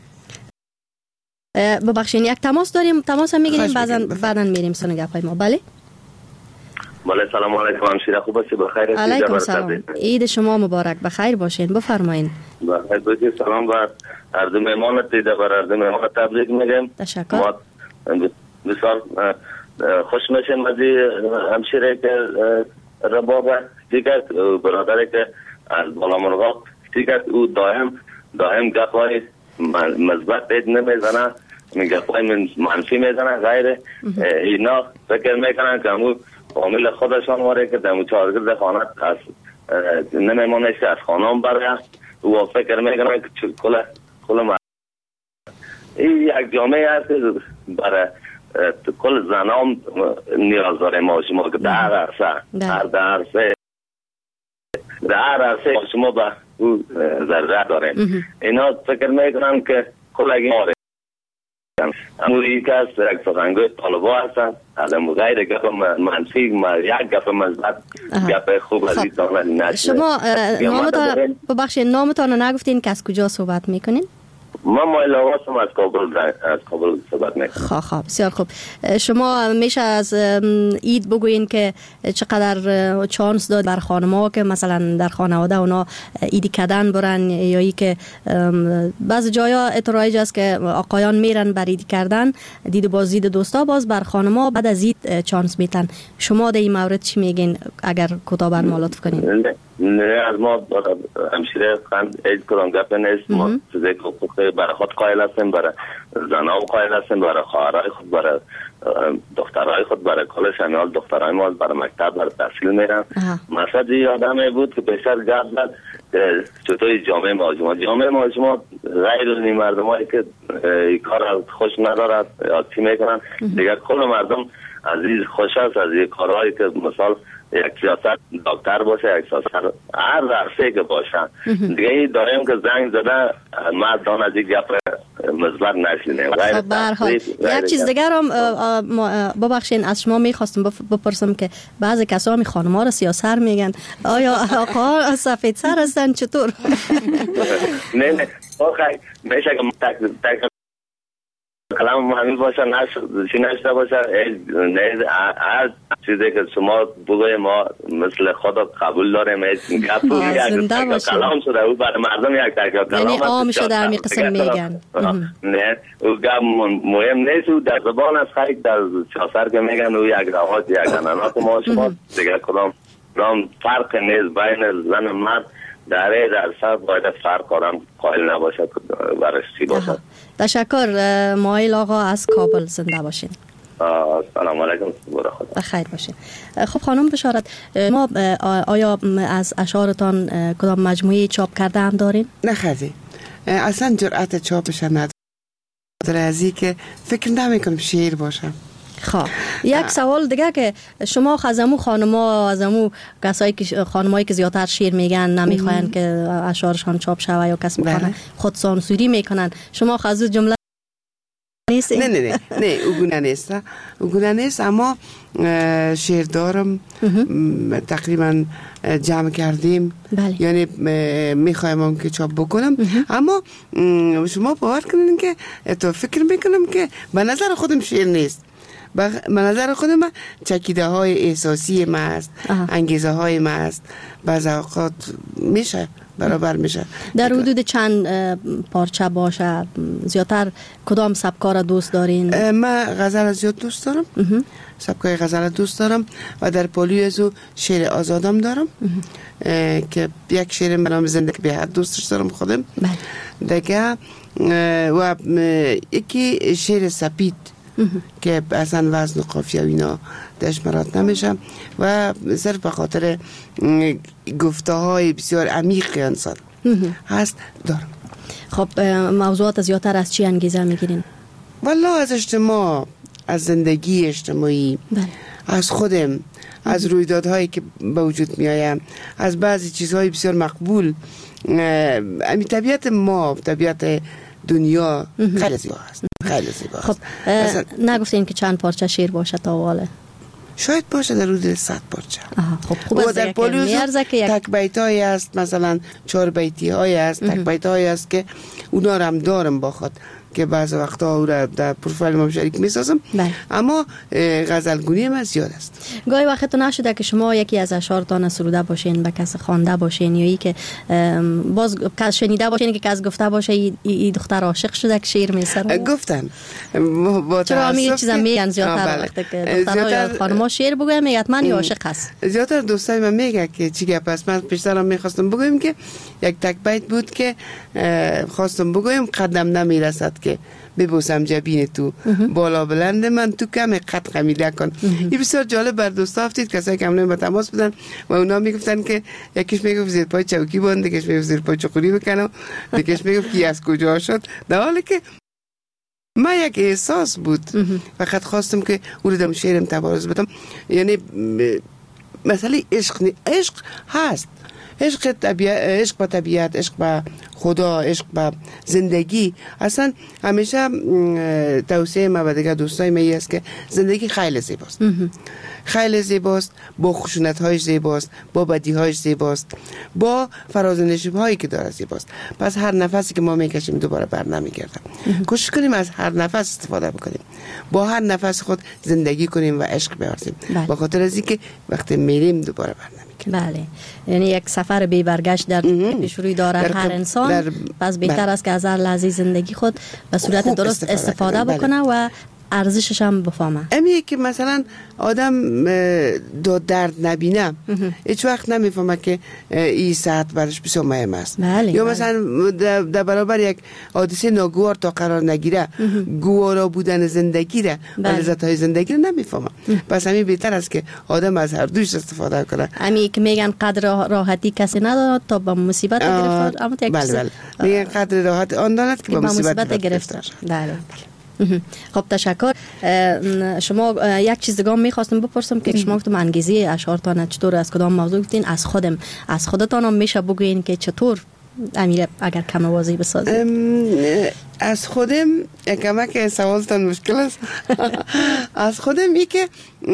ببخشید یک تماس داریم، تماس هم میگیریم، بعداً میریم سن گپای ما. بله. بله سلام علیکم همشیره، خوب هستی؟ بخیر؟ علیکم سلام، عید شما مبارک، بخیر باشین، بفرمایین. بخیر باشید. سلام بر هر دو مهمانت، دیده بر هر دو مهمانت تبریک میگم. تشکر. ما بسیار خوش میشیم از همشیره که رباب دیگر برادره که از بالا مرغاب دیگر او دائم گپای مثبت دید نمیزنه، گپای منفی میزنه غیر اینا. فکر میکنن که همون فامیل خودشان واره که در چهارگرد خانه از نمیمانه که از خانه هم برگه و فکر میکنن که کل این یک جامعه هست برای کل زنام نیاز داره ما شما که در عرصه شما به او ذره داره. اینا فکر میکنن که کل اگه ماره اموری که از یک سخنگوی طالبا هستن از امو غیر گپ منفی یک گپ مثبت گپ خوب از این دانه نشده. شما ببخشید نامتان نگفتین که از کجا صحبت میکنین؟ من مایل آقاسم از کابل صحبت میکنم. خواه بسیار خوب. شما میشه از عید بگوین که چقدر چانس داد بر خانم‌ها که مثلا در خانواده اونا عیدی کردن برن، یا ای که بعض جایا اترایج است که آقایان میرن بر عیدی کردن، دید بازدید دوستا، باز بر خانم‌ها بعد از عید چانس میتن. شما در این مورد چی میگین اگر کوتاه برام لطف کنین؟ نه از ما همشیره خند اید کران گپ نیست. ما چیزی که برای خود قائل هستیم، برای زنها قائل هستیم، برای خواهرای خود، برای دخترهای خود، برای کل شمیال دخترهای ما برای مکتب برای تحصیل میرن. مقصد این آدمی بود که بیشتر گپ زد که چطور جامعه ما غیر از این مردم هایی که این کار خوش ندارد یا چی میکنن دیگر کل مردم عزیز خوش است از این کارهایی که مثال یک سیاست دکتر باشه، یک سیاست هر عرصه که باشن دیگه داریم که زنگ زده مردان از این گپ مثبت نشینه. یک چیز دیگر هم ببخشین از شما میخواستم بپرسم که بعضی کسا می خانم‌ها را سیاسر میگن، آیا آقا سفید سر هستن چطور؟ نه میشه که کلام همین باشه نشده باشه. نه هر چیزی که شما بگوی ما مثل خدا قبول داریم. کلام شده او برای مردم یک تکیه کلام یعنی عام شده در می قسم میگن. نه او گم مهم نیست. او در زبان از خیلی در چاسر که میگن او یک روحات یک انانات ما شما دیگر کلام فرق نیست بین زن و مرد در سر باید فرق آدم قائل نباشد برش چی باشد. تشکر. مایل آقا از کابل زنده باشین. سلام علیکم. بخیر باشین. خب خانم بشارت، ما آیا از اشعارتان کدام مجموعه چاپ کرده هم دارین؟ نه خیلی اصلا جرأت چاپش نداره از این که فکر نمیکنم شعر باشه. خب یک سوال دیگه که شما خزمو خانما از امو کسایی که خانمایی که زیادتر شعر میگن نمیخواین که اشعارشان چاپ شوه یا کس میکنن خود سانسوری میکنن، شما خزو جمله نیست؟ نه او گونه نیست اما شعر دارم تقریبا جمع کردیم. یعنی میخوایم که چاپ بکنم اما شما باور کنین که تو فکر میکنم که به نظر خودم شعر نیست. به نظر خود من چکیده های احساسی ما است، انگیزه های ما است، بعض اوقات میشه برابر میشه. در حدود چند پارچه باشه؟ زیادتر کدام سبکار دوست دارین؟ من غزل زیاد دوست دارم، سبکای غزل دوست دارم و در پالیو ازو شعر آزادم دارم که یک شعر به نام زندگی به حد دوستش دارم خودم. دیگه و یکی شعر سپید که اصلا وزن و قافیه و اینا دشمرات نمیشم و صرف به خاطر گفته های بسیار عمیق انسان هست دارم. خب موضوعات زیادتر از چی انگیزه میگیرین؟ والله از اجتماع، از زندگی اجتماعی، از خودم، از رویدادهایی که به وجود می آیم، از بعضی چیزهای بسیار مقبول. امی طبیعت ما، طبیعت دنیا خیلی زیبا است، خیلی زیبا است. خب نگفتین که چند پارچه شعر باشه تا واله؟ شاید باشه در حدود 100 پارچه. خب خوب است در پالیوزو تک بیت های است، مثلا 4 بیتی های است، تک بیت های است که اونا رو هم دارم با خود که بعض وقتا او را در پروفایل ما شریک میسازم. اما غزلگونی من زیاد است. گاهی وقت نشده که شما یکی از اشعارتان سروده باشین، به کس خوانده باشین، یا ای که باز کس شنیده باشین که کس گفته باشه ای دختر عاشق شده که شعر میسره؟ گفتن چرا همین چیزا میگن زیادتر وقتی که دخترها یا خانم‌ها شعر بگویم حتما یا عاشق هست؟ زیادتر دوستای من میگه که چی گپ است. من پیشترم میخواستم بگویم که یک تک بیت بود که خواستم بگویم قدم نمیرسد که ببوسم جبین تو، بالا بلند من تو کم قد خمیده کن. این بسیار جالب بر دوستا افتید، کسایی که همون با تماس بودن و اونا میگفتن که یکیش میگفت زیر پای چوکی باند، یکیش میگفت زیر پای چخوری بکنم، یکیش میگفت کی از کجا شد. در حالی که من یک احساس بود فقط خواستم که او رو در شعرم تبارز بدم. یعنی مسئله عشق هست، عشق با طبیعت، عشق با خدا، عشق با زندگی. اصلا همیشه توصیه ما و دیگه دوستای من است که زندگی خیلی زیباست، خیلی زیباست، با خشونت‌هایش زیباست، با بدی‌هایش زیباست، با فراز و نشیب‌هایی که داره زیباست. پس هر نفسی که ما میکشیم دوباره بر نمیگرده. کوشش کنیم از هر نفس استفاده بکنیم، با هر نفس خود زندگی کنیم و عشق بیارزیم، با خاطر از اینکه وقتی میریم دوباره بر نمیگرده. بله، یعنی یک سفر بی برگشت در پیش روی دارد هر انسان. پس بهتر است که از هر لحظه زندگی خود به صورت درست استفاده بکنه و ارزشش هم بفهمه. امیه که مثلا آدم دو درد نبینه هیچ وقت نمیفهمه که این ساعت برش بسیار مهم است. یا مثلا در برابر یک حادثه ناگوار تا قرار نگیره گوارا بودن زندگی را و لذت های زندگی را نمیفهمه. پس همین بهتر است که آدم از هر دوش استفاده کنه. امی که میگن قدر راحتی کسی ندارد تا با مصیبت گرفتار. اما بله میگن قدر راحت آن دارد که با مصیبت گرفتار. بله. خب تشکر. شما یک چیز دیگه میخواستم بپرسم که شما گفتم انگیزه اشعارتان چطور، از کدام موضوع گفتین؟ از خودتان هم میشه بگوین که چطور امیر اگر کم واضح بسازید؟ از خودم کمک سوالتان مشکل است. از خودم ای که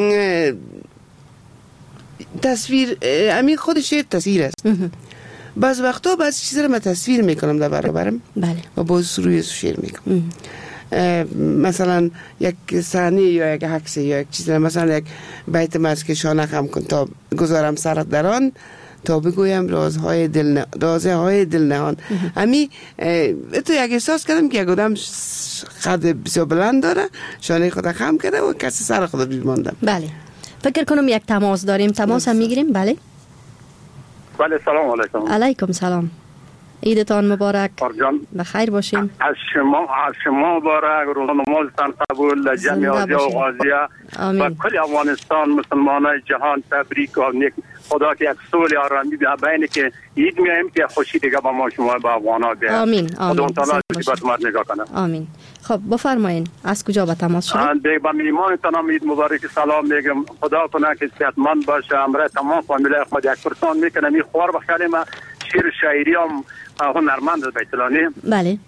تصویر امیر خود شعر تصویر است. بعض وقتا بعض چیزا رو من تصویر میکنم در برابرم و باز روی شعر میکنم. مثلا یک صحنه یا یک عکس یا یک چیز، مثلا یک بیت ماست که شانه خم کن تا گذارم سرت در آن تا بگویم رازهای دل نهان. امی تو یک احساس کردم که یک آدم قد بسیار بلند داره، شانه خود خم کرده و کسی سر خود بیمانده. بله، فکر کنم یک تماس داریم. تماس هم میگیریم. بله بله، سلام علیکم. علیکم سلام. عیدتان مبارک. بخیر باشین. از شما مبارک، روزان نمازتان قبول، جمعی آزیا و غازیه و کل افغانستان مسلمانای جهان تبریک و نیک. خدا که یک صلح آرامی بینه که عید میایم که خوشی دیگه با ما شما با افغانا بیایم. آمین. خدا تعالی مصیبت ما نگاه کنه. آمین. خب بفرمایین از کجا به تماس شدید؟ به میهمانتان عید مبارک سلام میگم. خدا کنه که صحتمند باشه، امر تمام فامیل خود یک پرسان میکنه می خوار بخاله ما شعر شاعری هم هنرمند بیتلانی. بله.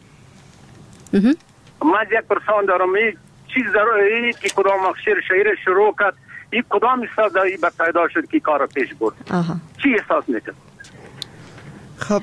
ما یک پرسان دارم، این چیز ضروری که کدام شعر شاعری شروع کرد، این کدام احساس داری به پیدا شد که کار پیش برد؟ چی احساس میکنه؟ خب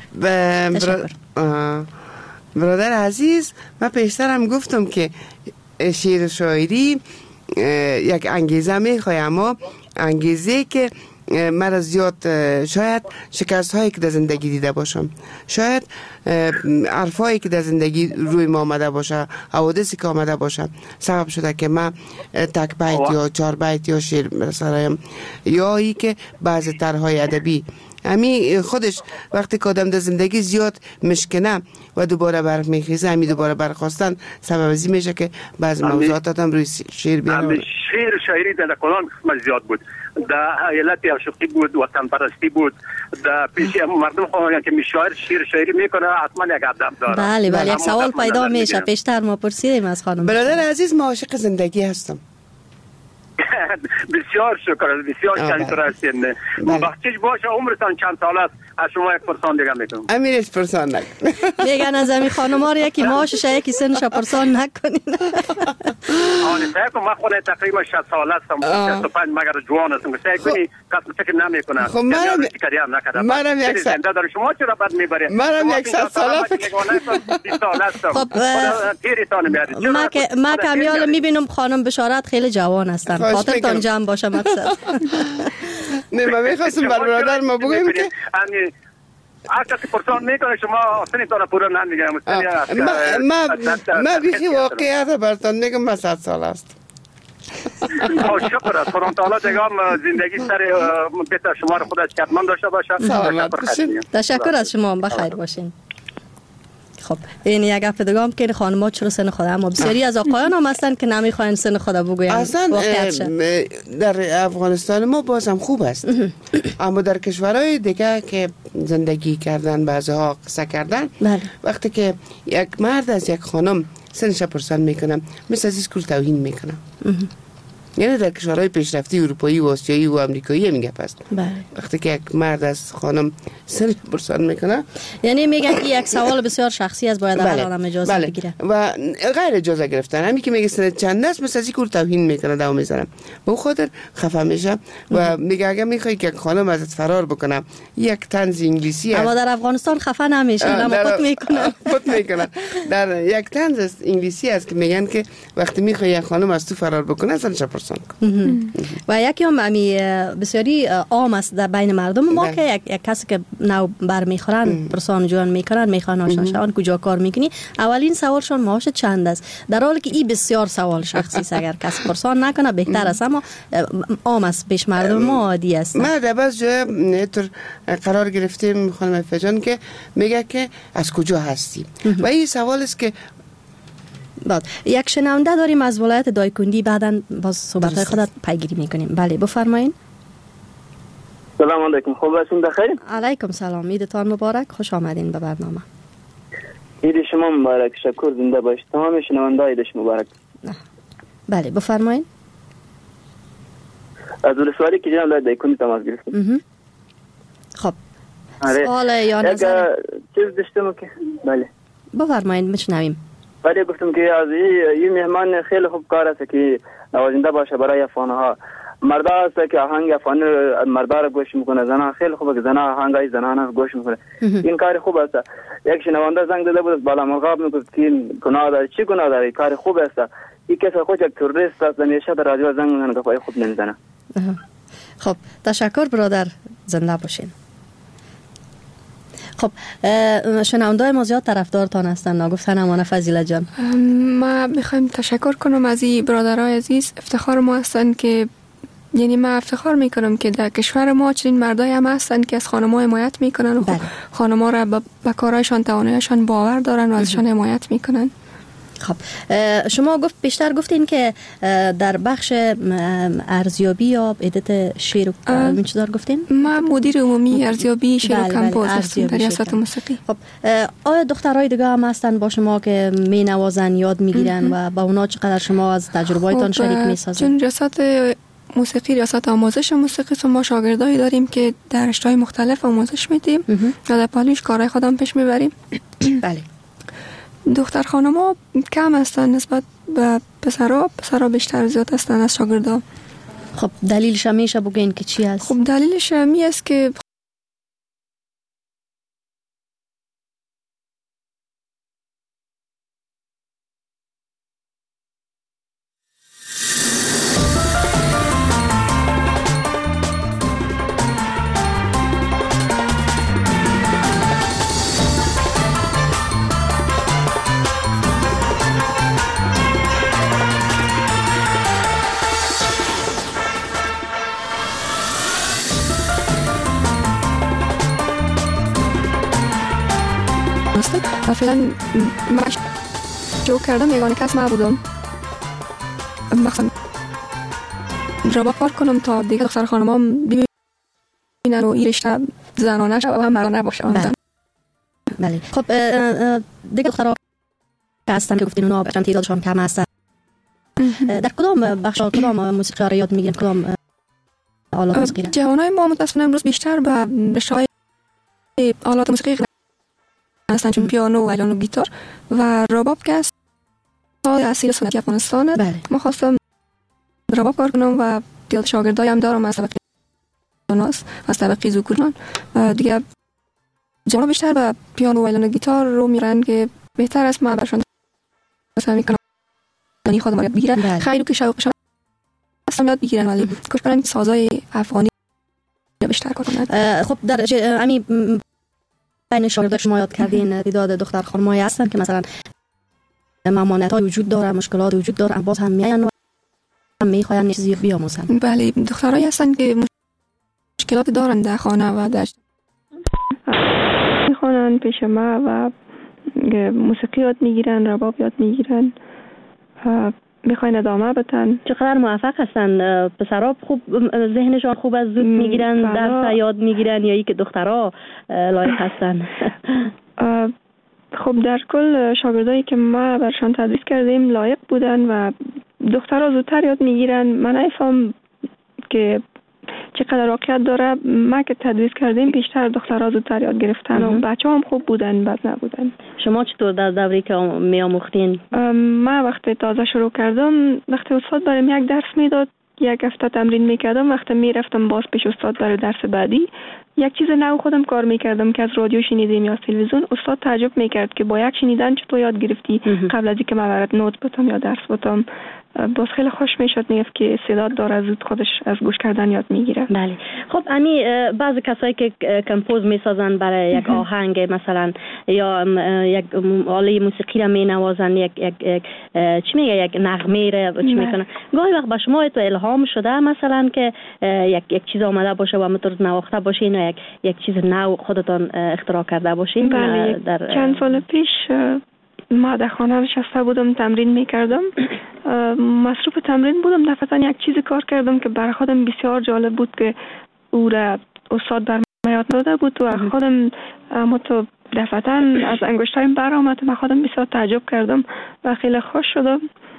برادر عزیز، من پیشتر هم گفتم که شعر شاعری یک انگیزه میخواه، اما انگیزه که مرا زیاد شاید شکست هایی که در زندگی دیده باشم، شاید حرفایی که در زندگی روی ما آمده باشه، حوادثی که آمده باشه سبب شده که من تک بیت یا 4 بیت یا شعر سرایم، یا ای که بعض طرحهای ادبی امی خودش وقتی که آدم در زندگی زیاد مشکنه و دوباره برمیخیزه، امی دوباره برخواستن سبب ازی میشه که بعض موضوعات آدم روی شعر بیاره. شعر شاعری در کلان قسمت زیاد بود، در ایالت عاشقی بود، وطن پرستی بود، در پیش مردم خواهند که شاعر شعری میکنه حتما یک ادب داره. بله بله، یک سوال پیدا میشه. پیشتر ما پرسیدیم از خانم. برادر عزیز، ما عاشق زندگی هستم. بسیار شکر، بسیار شکر هستین. بخشش باشه. عمرتان چند سال است؟ از شما 1% دیگه میکنم. امیر 1% نکن. میگن از امی خانم‌ها رو یکی معاشش یکی سنش 1% نکنین. آره فکر من خود تقریبا 60 سال هستم، 65 مگر جوان هستم. فکر کنی کسی فکر نمیکنه. خب منم یک سال در شما چرا بد میبره؟ منم 100 سال فکر خب ما کمیال میبینم خانم بشارت خیلی جوان هستن. خاطرتان جمع باشه مقصد. نه من میخواستم بر برادر ما بگویم که اصلا که پرسان میکنه شما سنتان پورا نمیگم. ما بیخی واقعیت براتون میگم من 100 سال است. شکر است. خدا تعالی دیگه زندگی سر بهتر شما رو خودش کتمان داشته باشه. سلامت باشین. تشکر از شما، بخیر باشین. خب این یک گپ دیگه که خانم‌ها چرا سن خود، اما بسیاری از آقایان هم هستن که نمیخواین سن خود بگوین. اصلا در افغانستان ما بازم خوب است، اما در کشورهای دیگه که زندگی کردن بعضها قصه کردن، وقتی که یک مرد از یک خانم سنش پرسان میکنم مثل از اسکول توهین میکنم. یعنی در کشورهای پیشرفته اروپایی و آسیایی و امریکایی هم گپ است. وقتی که یک مرد از خانم سن پرسان میکنه، یعنی میگن که یک سوال بسیار شخصی است، باید آدم اجازه بگیره و غیر اجازه گرفتن. همین که میگه سن چند است مثل از اینکه توهین میکنه، داو میذارم به اون خاطر خفه میشه و میگه اگه میخوای که یک خانم ازت فرار بکنه یک طنز انگلیسی است. اما در افغانستان خفه نمیشه، اما خود میکنه در یک طنز انگلیسی است که میگن که وقتی میخوای یک خانم از تو فرار بکنه سنش و یکی هم بسیاری عام است در بین مردم ما که یک کسی که نو برمیخورن پرسان جوان میکنن، میخوان آشنا شون کجا کار میکنی، اولین سوالشون معاش چند است، در حالی که این بسیار سوال شخصی است. اگر کسی پرسان نکنه بهتر است، اما عام است پیش مردم ما عادی است. ما در بعض جای قرار گرفتیم خانم فجان که میگه که از کجا هستی و این سوال است که یک شنونده داریم از ولایت دایکندی، بعداً باز صحبت‌های خودت پیگیری میکنیم. بله بفرمایین. سلام علیکم، خوب هستین؟ بخیر. علیکم سلام، عیدتان مبارک، خوش آمدین به برنامه. عید شما مبارک، شکر، زنده باشید. تمام شنونده عیدش مبارک. بله بفرمایین. از ولسوالی که جناب دایکندی تماس گرفتیم. خب سوال یا نظر چیز داشتم که بله بفرمایین میشنویم. ولی گفتم که از این مهمان خیلی خوب کار است که نوازنده باشه برای افغانها. مردا است که آهنگ افغانی مردا را گوش میکنه، زنها خیلی خوبه که زنها آهنگای زنانه گوش میکنه. این کار خوب است. یک شنونده زنگ داده بود بالا مقام میگفت که گناه داره. چی گناه داره؟ کار خوب است. این کس خود یک تروریست است، همیشه در رادیو زنگ میزنه که پای خوب نمیزنه. خب تشکر برادر، زنده باشین. خب شنونده ما زیاد طرفدارتان هستن، نگفتن امانه فضیلت جان. ما میخوایم تشکر کنم از این برادرای عزیز، افتخار ما هستن که یعنی ما افتخار میکنم که در کشور ما چنین مردای هم هستن که از خانم‌ها حمایت میکنن و خانم‌ها را به کارهایشان تواناییشان باور دارن و ازشان حمایت میکنن. خب شما بیشتر گفتین که در بخش ارزیابی یا ادیت شعر و چیزا گفتین؟ ما مدیر عمومی ارزیابی شعر و کمپوز هستم در ریاست موسیقی. خب آیا دخترای دیگه هم هستن با شما که می نوازن، یاد میگیرن و با اونا چقدر شما از تجربه‌تان شریک میسازین؟ چون ریاست موسیقی ریاست آموزش موسیقی ما شاگردایی داریم که در رشته‌های مختلف آموزش میدیم و در پالوش کارهای خودم پیش میبریم. بله. دختر خانم‌ها کم هستن نسبت به پسرها بیشتر زیاد هستن از شاگردان. خب دلیلش میشه بگین که چی هست؟ خب دلیلش می است که هستم و فعلا من شروع کردم یگانه کس من بودم مثلا رباب کار کنم تا دیگه دختر خانمام ببینن و این رشته زنانه شد و هم مردانه باشه. بله. خب دیگه دخترها که هستن که گفتین اونا بچم تعدادشان کم هستن، در کدام بخش کدام موسیقی را یاد میگیرن، کدام آلات موسیقی را؟ جوانای ما متاسفانه امروز بیشتر به رشته‌های آلات موسیقی هستن، چون پیانو و ویولن و گیتار و رباب که است اصیل سنتی افغانستانه. بله. ما خواستم رباب کار کنم و تعداد شاگردایی هم دارم از طبقه ناس و از طبقه زوکوران. دیگه جوانان بیشتر به پیانو و ویولن و گیتار رو میرن که بهتر است ما برشون مثلا میکنم یعنی خودم یاد بگیرن. خیلی که شوقشون اصلا یاد بگیرن ولی کوشش کنن سازای افغانی بیشتر کار کنن. خب در بین شاگردان شما یاد کردین تعداد دختر خانمایی هستن که مثلا ممانعت‌های وجود داره، مشکلات وجود داره، باز هم میان و هم میخواین چیزی بیاموزن. بله، دخترایی هستن که مشکلات دارن در خانه و در میخوانن پیش ما و موسیقی یاد میگیرن، رباب یاد میگیرن، میخواین ادامه بدن. چقدر موفق هستن پسرها؟ خوب ذهنشان خوب از زود میگیرن، درس یاد میگیرن یا ای که دخترها لایق هستن؟ خب در کل شاگردایی که ما برشان تدریس کردیم لایق بودن و دخترها زودتر یاد میگیرن. من نفهم که چقدر واقعیت داره. ما که تدریس کردیم بیشتر دخترها زودتر یاد گرفتن و بچه هم خوب بودن، بد نبودن. شما چطور در دوری که می آموختین؟ من وقتی تازه شروع کردم، وقتی استاد برام یک درس میداد، یک هفته تمرین میکردم، وقتی میرفتم باز پیش استاد برای درس بعدی یک چیز نو خودم کار میکردم که از رادیو شنیدیم یا تلویزیون. استاد تعجب میکرد که با یک شنیدن چطور یاد گرفتی قبل از اینکه من برات نوت بدم یا درس بدم. باز خیلی خوش میشد میگفت که استعداد داره، زود خودش از گوش کردن یاد میگیره. بله. خب بعضی کسایی که کمپوز میسازن برای یک آهنگ مثلا یا یک آله موسیقی را مینوازن، یک چی میگه، یک نغمه را چی میکنن، گاهی وقت به شما تو الهام شده مثلا که یک چیز آمده باشه و مطور نواخته باشین و یک چیز نو خودتان اختراع کرده باشین؟ بله. در چند سال پیش ما در خانه نشسته بودم تمرین میکردم، مصروف تمرین بودم، دفعتاً یک چیزی کار کردم که برای خودم بسیار جالب بود که او را استاد بر من یاد داده بود و خودم دفعتاً از انگشتایم برآمد و خودم بسیار تعجب کردم و خیلی خوش شدم.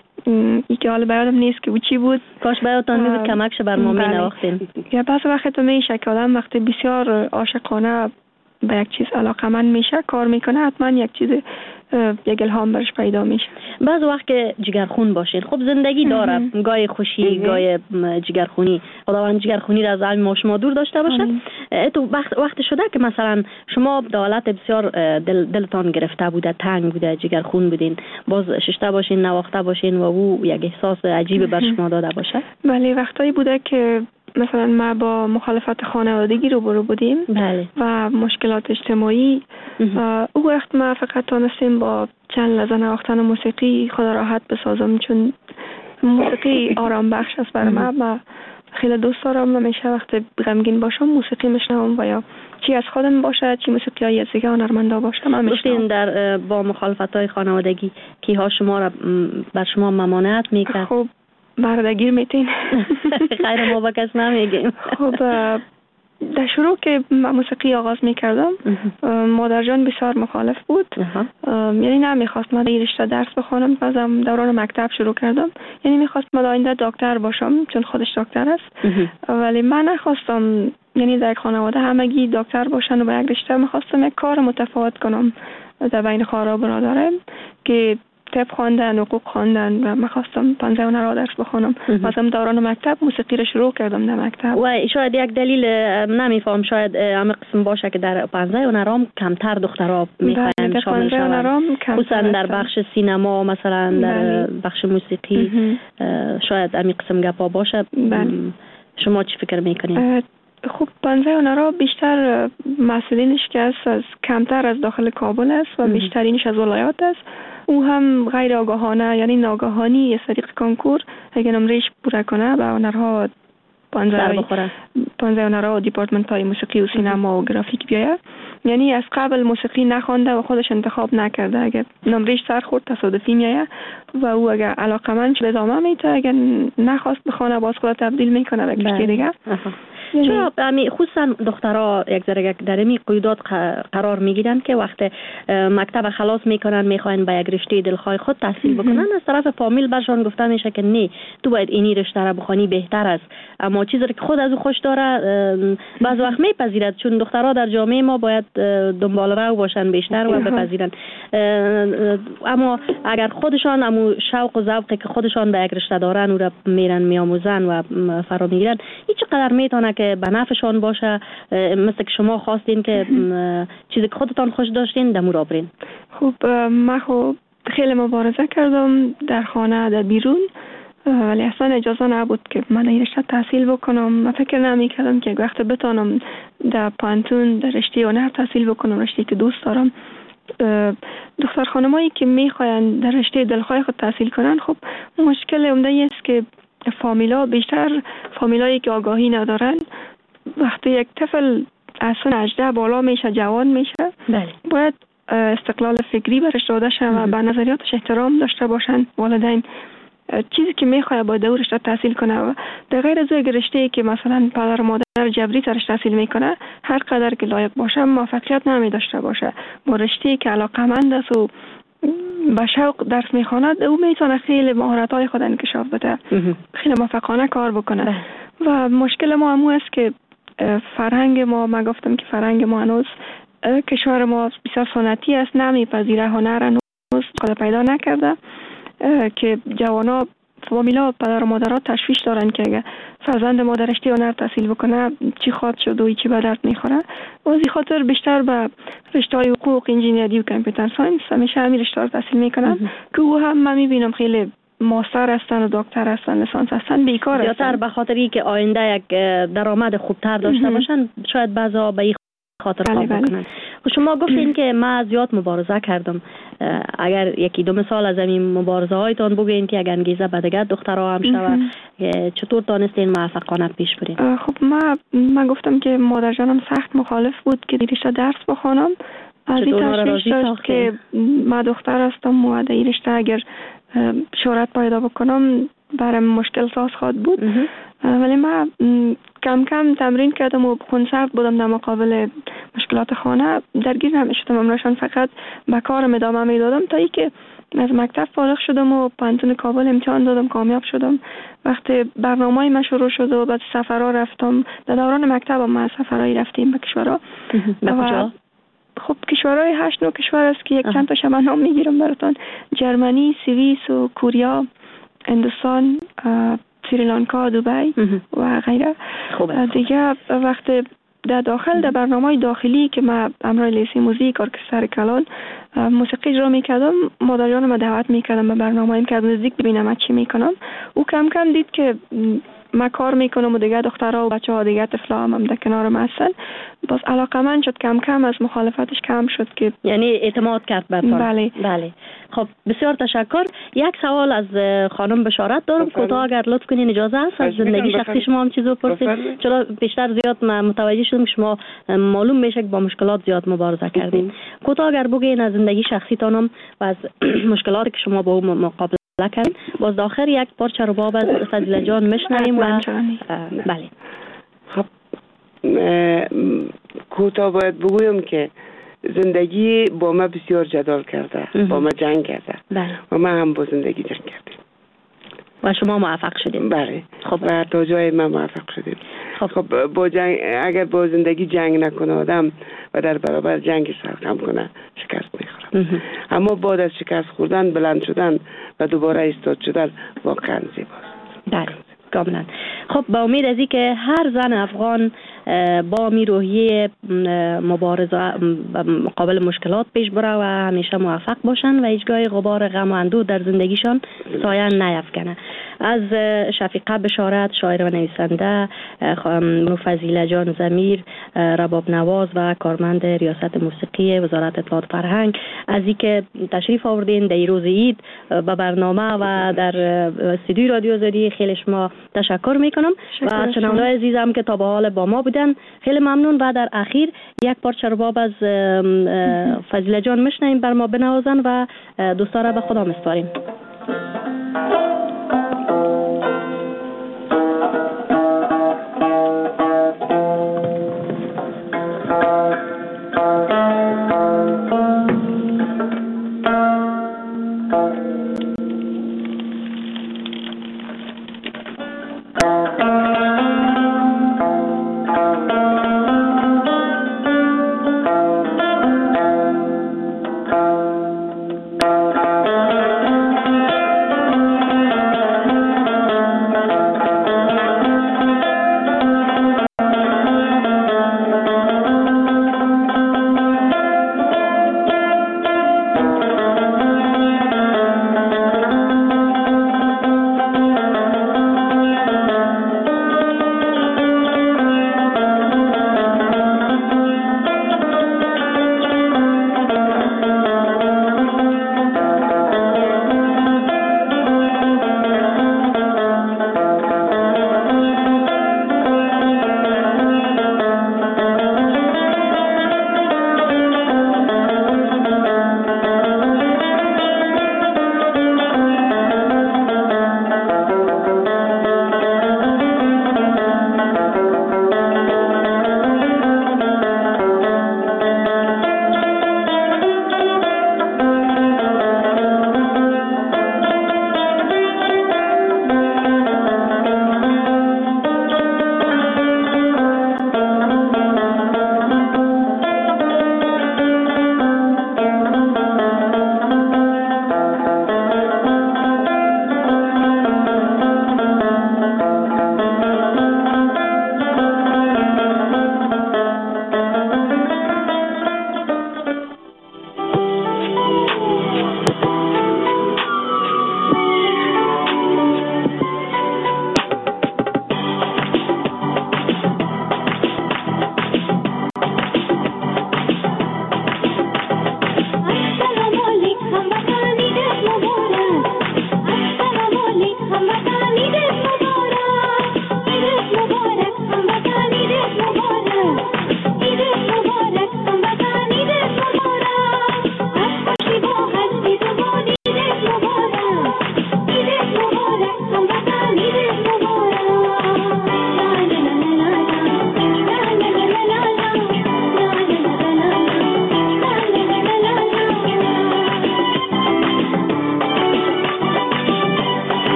ای که حالا بیادم نیست که او چی بود. کاش بیادتان میبود کمکش بر ما مینواختین. یا بعض وقت میشه که آدم وقتی بسیار عاشقانه به یک چیز علاقمند میشه، کار میکنه، حتما یک چیز یک الهام برش پیدا میشه. بعض وقت که جگرخون باشین، خب زندگی داره گای خوشی گای جگرخونی، خداوند جگرخونی را از علم ما شما دور داشته باشه. تو وقت شده که مثلا شما دولت بسیار دلتان گرفته بوده، تنگ بوده، جگرخون بودین، باز ششته باشین، نواخته باشین و او یک احساس عجیب بر شما داده باشه؟ بله، وقتایی بوده که مثلا ما با مخالفت خانوادگی روبرو بودیم. بله. و مشکلات اجتماعی. او وقت ما فقط تانستیم با چند لحظه نواختن موسیقی خود راحت بسازم، چون موسیقی آرام بخش است برای من. خیلی دوست دارم همیشه وقتی غمگین باشم موسیقی میشنوم و یا چی از خودم باشه چی موسیقی های از دیگه هنرمندا باشه من میشنوم. گفتین در با مخالفت های خانوادگی کیها شما را بر شما ممانعت میکرد؟ خب بردگیر میتین. خیر ما با کس نمیگیم. خب در شروع که موسیقی آغاز میکردم مادر جان بسیار مخالف بود. یعنی نمیخواست من این رشته درس بخونم. بعدم دوران مکتب شروع کردم، یعنی میخواست من آینده دکتر باشم چون خودش دکتر است. ولی من نخواستم، یعنی در خانواده همگی دکتر باشن و با یک رشته میخواستم یک کار متفاوت کنم در بین خواهر و برادرم که طب خواندن، حقوق خواندن و من خواستم پنځه هنر درس بخونم. مثلا دوران مکتب موسیقی رو شروع کردم در مکتب. و شاید یک دلیل نمیفهم، شاید همه قسم باشه که در پنځه هنرام کمتر دخترها میخواین شامل شوند، خصوصا در بخش سینما مثلا در بخش موسیقی. شاید همین قسم گپا باشه. شما چی فکر میکنید؟ خب پنځه هنرها بیشتر مسئولینش که از کمتر از داخل کابل است و بیشترینش از ولایات است. او هم غیر آگاهانه، یعنی ناگهانی از طریق کنکور اگه نمرهش پوره کنه به هنرها پانزه و دیپارتمنت های موسیقی و سینما و گرافیک بیایه. یعنی از قبل موسیقی نخوانده و خودش انتخاب نکرده، اگر نمرش سر خورد تصادفی میایه و او اگر علاقمند شد ادامه میده، اگر نخواست بخونه باز خود تبدیل میکنه به کشتی دیگه. چرا خصوصا دخترها یک ذره در این قیودات قرار میگیرن که وقت مکتب خلاص میکنن میخواین به یک رشته دلخواه خود تحصیل بکنن، از طرف فامیل برشان گفته میشه که نه تو باید اینی رشته را بخونی بهتر است، اما چیزی که خود از او خوش داره بعض وقت میپذیرد، چون دخترها در جامعه ما باید دنبال رو باشن بیشتر و بپذیرن. اما اگر خودشان امو شوق و ذوقی که خودشان به یک رشته دارن او را میرن میآموزن و فرا میگیرن، هیچ قدر میتونه که به نفعشان باشه، مثل که شما خواستین که چیزی که خودتان خوش داشتین دمو را برین. خب من خیلی مبارزه کردم در خانه در بیرون، ولی اصلا اجازه نبود که من این رشته تحصیل بکنم. من فکر نمی کردم که وقت بتانم در پانتون در رشته هنر تحصیل بکنم، رشته که دوست دارم. دختر خانمایی که میخواین در رشته دلخواه خود تحصیل کنن، خب مشکل عمده است که فامیلا، بیشتر فامیلایی که آگاهی ندارن، وقتی یک طفل از سن 18 بالا میشه، جوان میشه، باید استقلال فکری برش داده شه و به نظریاتش احترام داشته باشن والدین. چیزی که میخواد باید او رشته تحصیل کنه و در غیر از یک رشته که مثلا پدر و مادر جبری سرش تحصیل میکنه، هر قدر که لایق باشه موفقیت نمی داشته باشه. با رشته که علاقمند است و با شوق درس میخواند، او میتونه خیلی مهارت‌های خود انکشاف بده، خیلی موفقانه کار بکنه. و مشکل ما همون است که فرهنگ ما، من گفتم که فرهنگ ما هنوز، کشور ما بسیار سنتی است، نمیپذیره هنر، هنوز خود پیدا نکرده که جوانا فامیلا پدر و مادرها تشویش دارن که اگه فرزند ما در رشته هنر تحصیل بکنه چی خواهد شد و چی به درد میخوره. و از این خاطر بیشتر به رشته های حقوق، انجینیری و کامپیوتر ساینس همیشه همین رشته رو تحصیل میکنن که او هم من میبینم خیلی ماستر هستن و دکتر هستن، لیسانس هستن، بیکار هستن. زیادتر به خاطری که آینده یک درآمد خوبتر داشته باشن، شاید بعضا به این خاطر خواب بکنن. شما گفتین که من زیاد مبارزه کردم، اگر یکی دو مثال از این مبارزه هایتان بگین که اگر انگیزه به دیگر دخترها هم شوه، چطور دانستین موفقانه پیش برین؟ خب من گفتم که مادر جانم سخت مخالف بود که رشته درس بخونم. از این تشویش داشت که من دختر هستم و در این رشته اگر شهرت پیدا بکنم برام مشکل ساز خواهد بود. ولی من کم کم تمرین کردم و خونسرد بودم در مقابل مشکلات خانه، درگیر نمیشدم، امرشان فقط به کارم ادامه میدادم تا ای که از مکتب فارغ شدم و پانتون کابل امتحان دادم، کامیاب شدم. وقتی برنامه‌ای من شروع شد و بعد سفرها رفتم، در دوران مکتبم ما سفرهایی رفتیم به کشورها. به کجا؟ خب کشورهای 8-9 کشور است که یک چند تا شما نام میگیرم براتون: جرمنی، سوئیس و کوریا، هندوستان، سریلانکا، دبی و غیره. دیگه وقتی در برنامه داخلی که من امرای لیسه موزیک ارکستر کلان موسیقی اجرا میکردم، مادر جانم رو دعوت میکردم به برنامه‌ام که نزدیک ببینم چی میکنم. او کم کم دید که من کار میکنم و دیگه دخترها و بچه ها دیگه طفلا هم در کنارم هستن، باز علاقمند شد، کم کم از مخالفتش کم شد که یعنی اعتماد کرد به تو. بله. خب بسیار تشکر. یک سوال از خانم بشارت دارم، کوتاه اگر لطف کنین اجازه است، از زندگی شخصی شما هم چیزو پرسید، چرا بیشتر زیاد متوجه شدم که شما معلوم میشه که با مشکلات زیاد مبارزه کردین. کوتاه اگر بگین از زندگی شخصیتانم و از مشکلاتی که شما با اون مقابله کردین، باز داخل یک پارچه رباب از فضیله جان میشنویم. بله. خب کوتاه باید بگویم که زندگی با ما بسیار جدال کرده، با ما جنگ کرده. بله. و ما هم با زندگی جنگ کردیم و شما موفق شدیم. بله. خب و تا جای ما موفق شدیم. خب با جنگ، اگر با زندگی جنگ نکنه آدم و در برابر جنگش هم کنه، شکست میخوره. اما بعد از شکست خوردن بلند شدن و دوباره ایستاد شدن واقعا زیباست. بله کاملا. خب با امید از این که هر زن افغان با می روحیه مبارزه مقابل مشکلات پیش بره و همیشه موفق باشن و هیچگاه غبار غم و اندوه در زندگیشان سایه نیفکنه. از شفیقه بشارت، شاعر و نویسنده، فضیله جان ضمیر، رباب نواز و کارمند ریاست موسیقی وزارت اطلاعات فرهنگ، از اینکه تشریف آوردین در روز عید به برنامه و در استودیوی رادیو آزادی، خیلی شما تشکر میکنم و شنونده‌های عزیزم که تا به حال با ما بودن خیلی ممنون. و در اخیر یک پارچه رباب از فضیله جان میشنویم، بر ما بنوازن و دوستا را به خدا میسپاریم.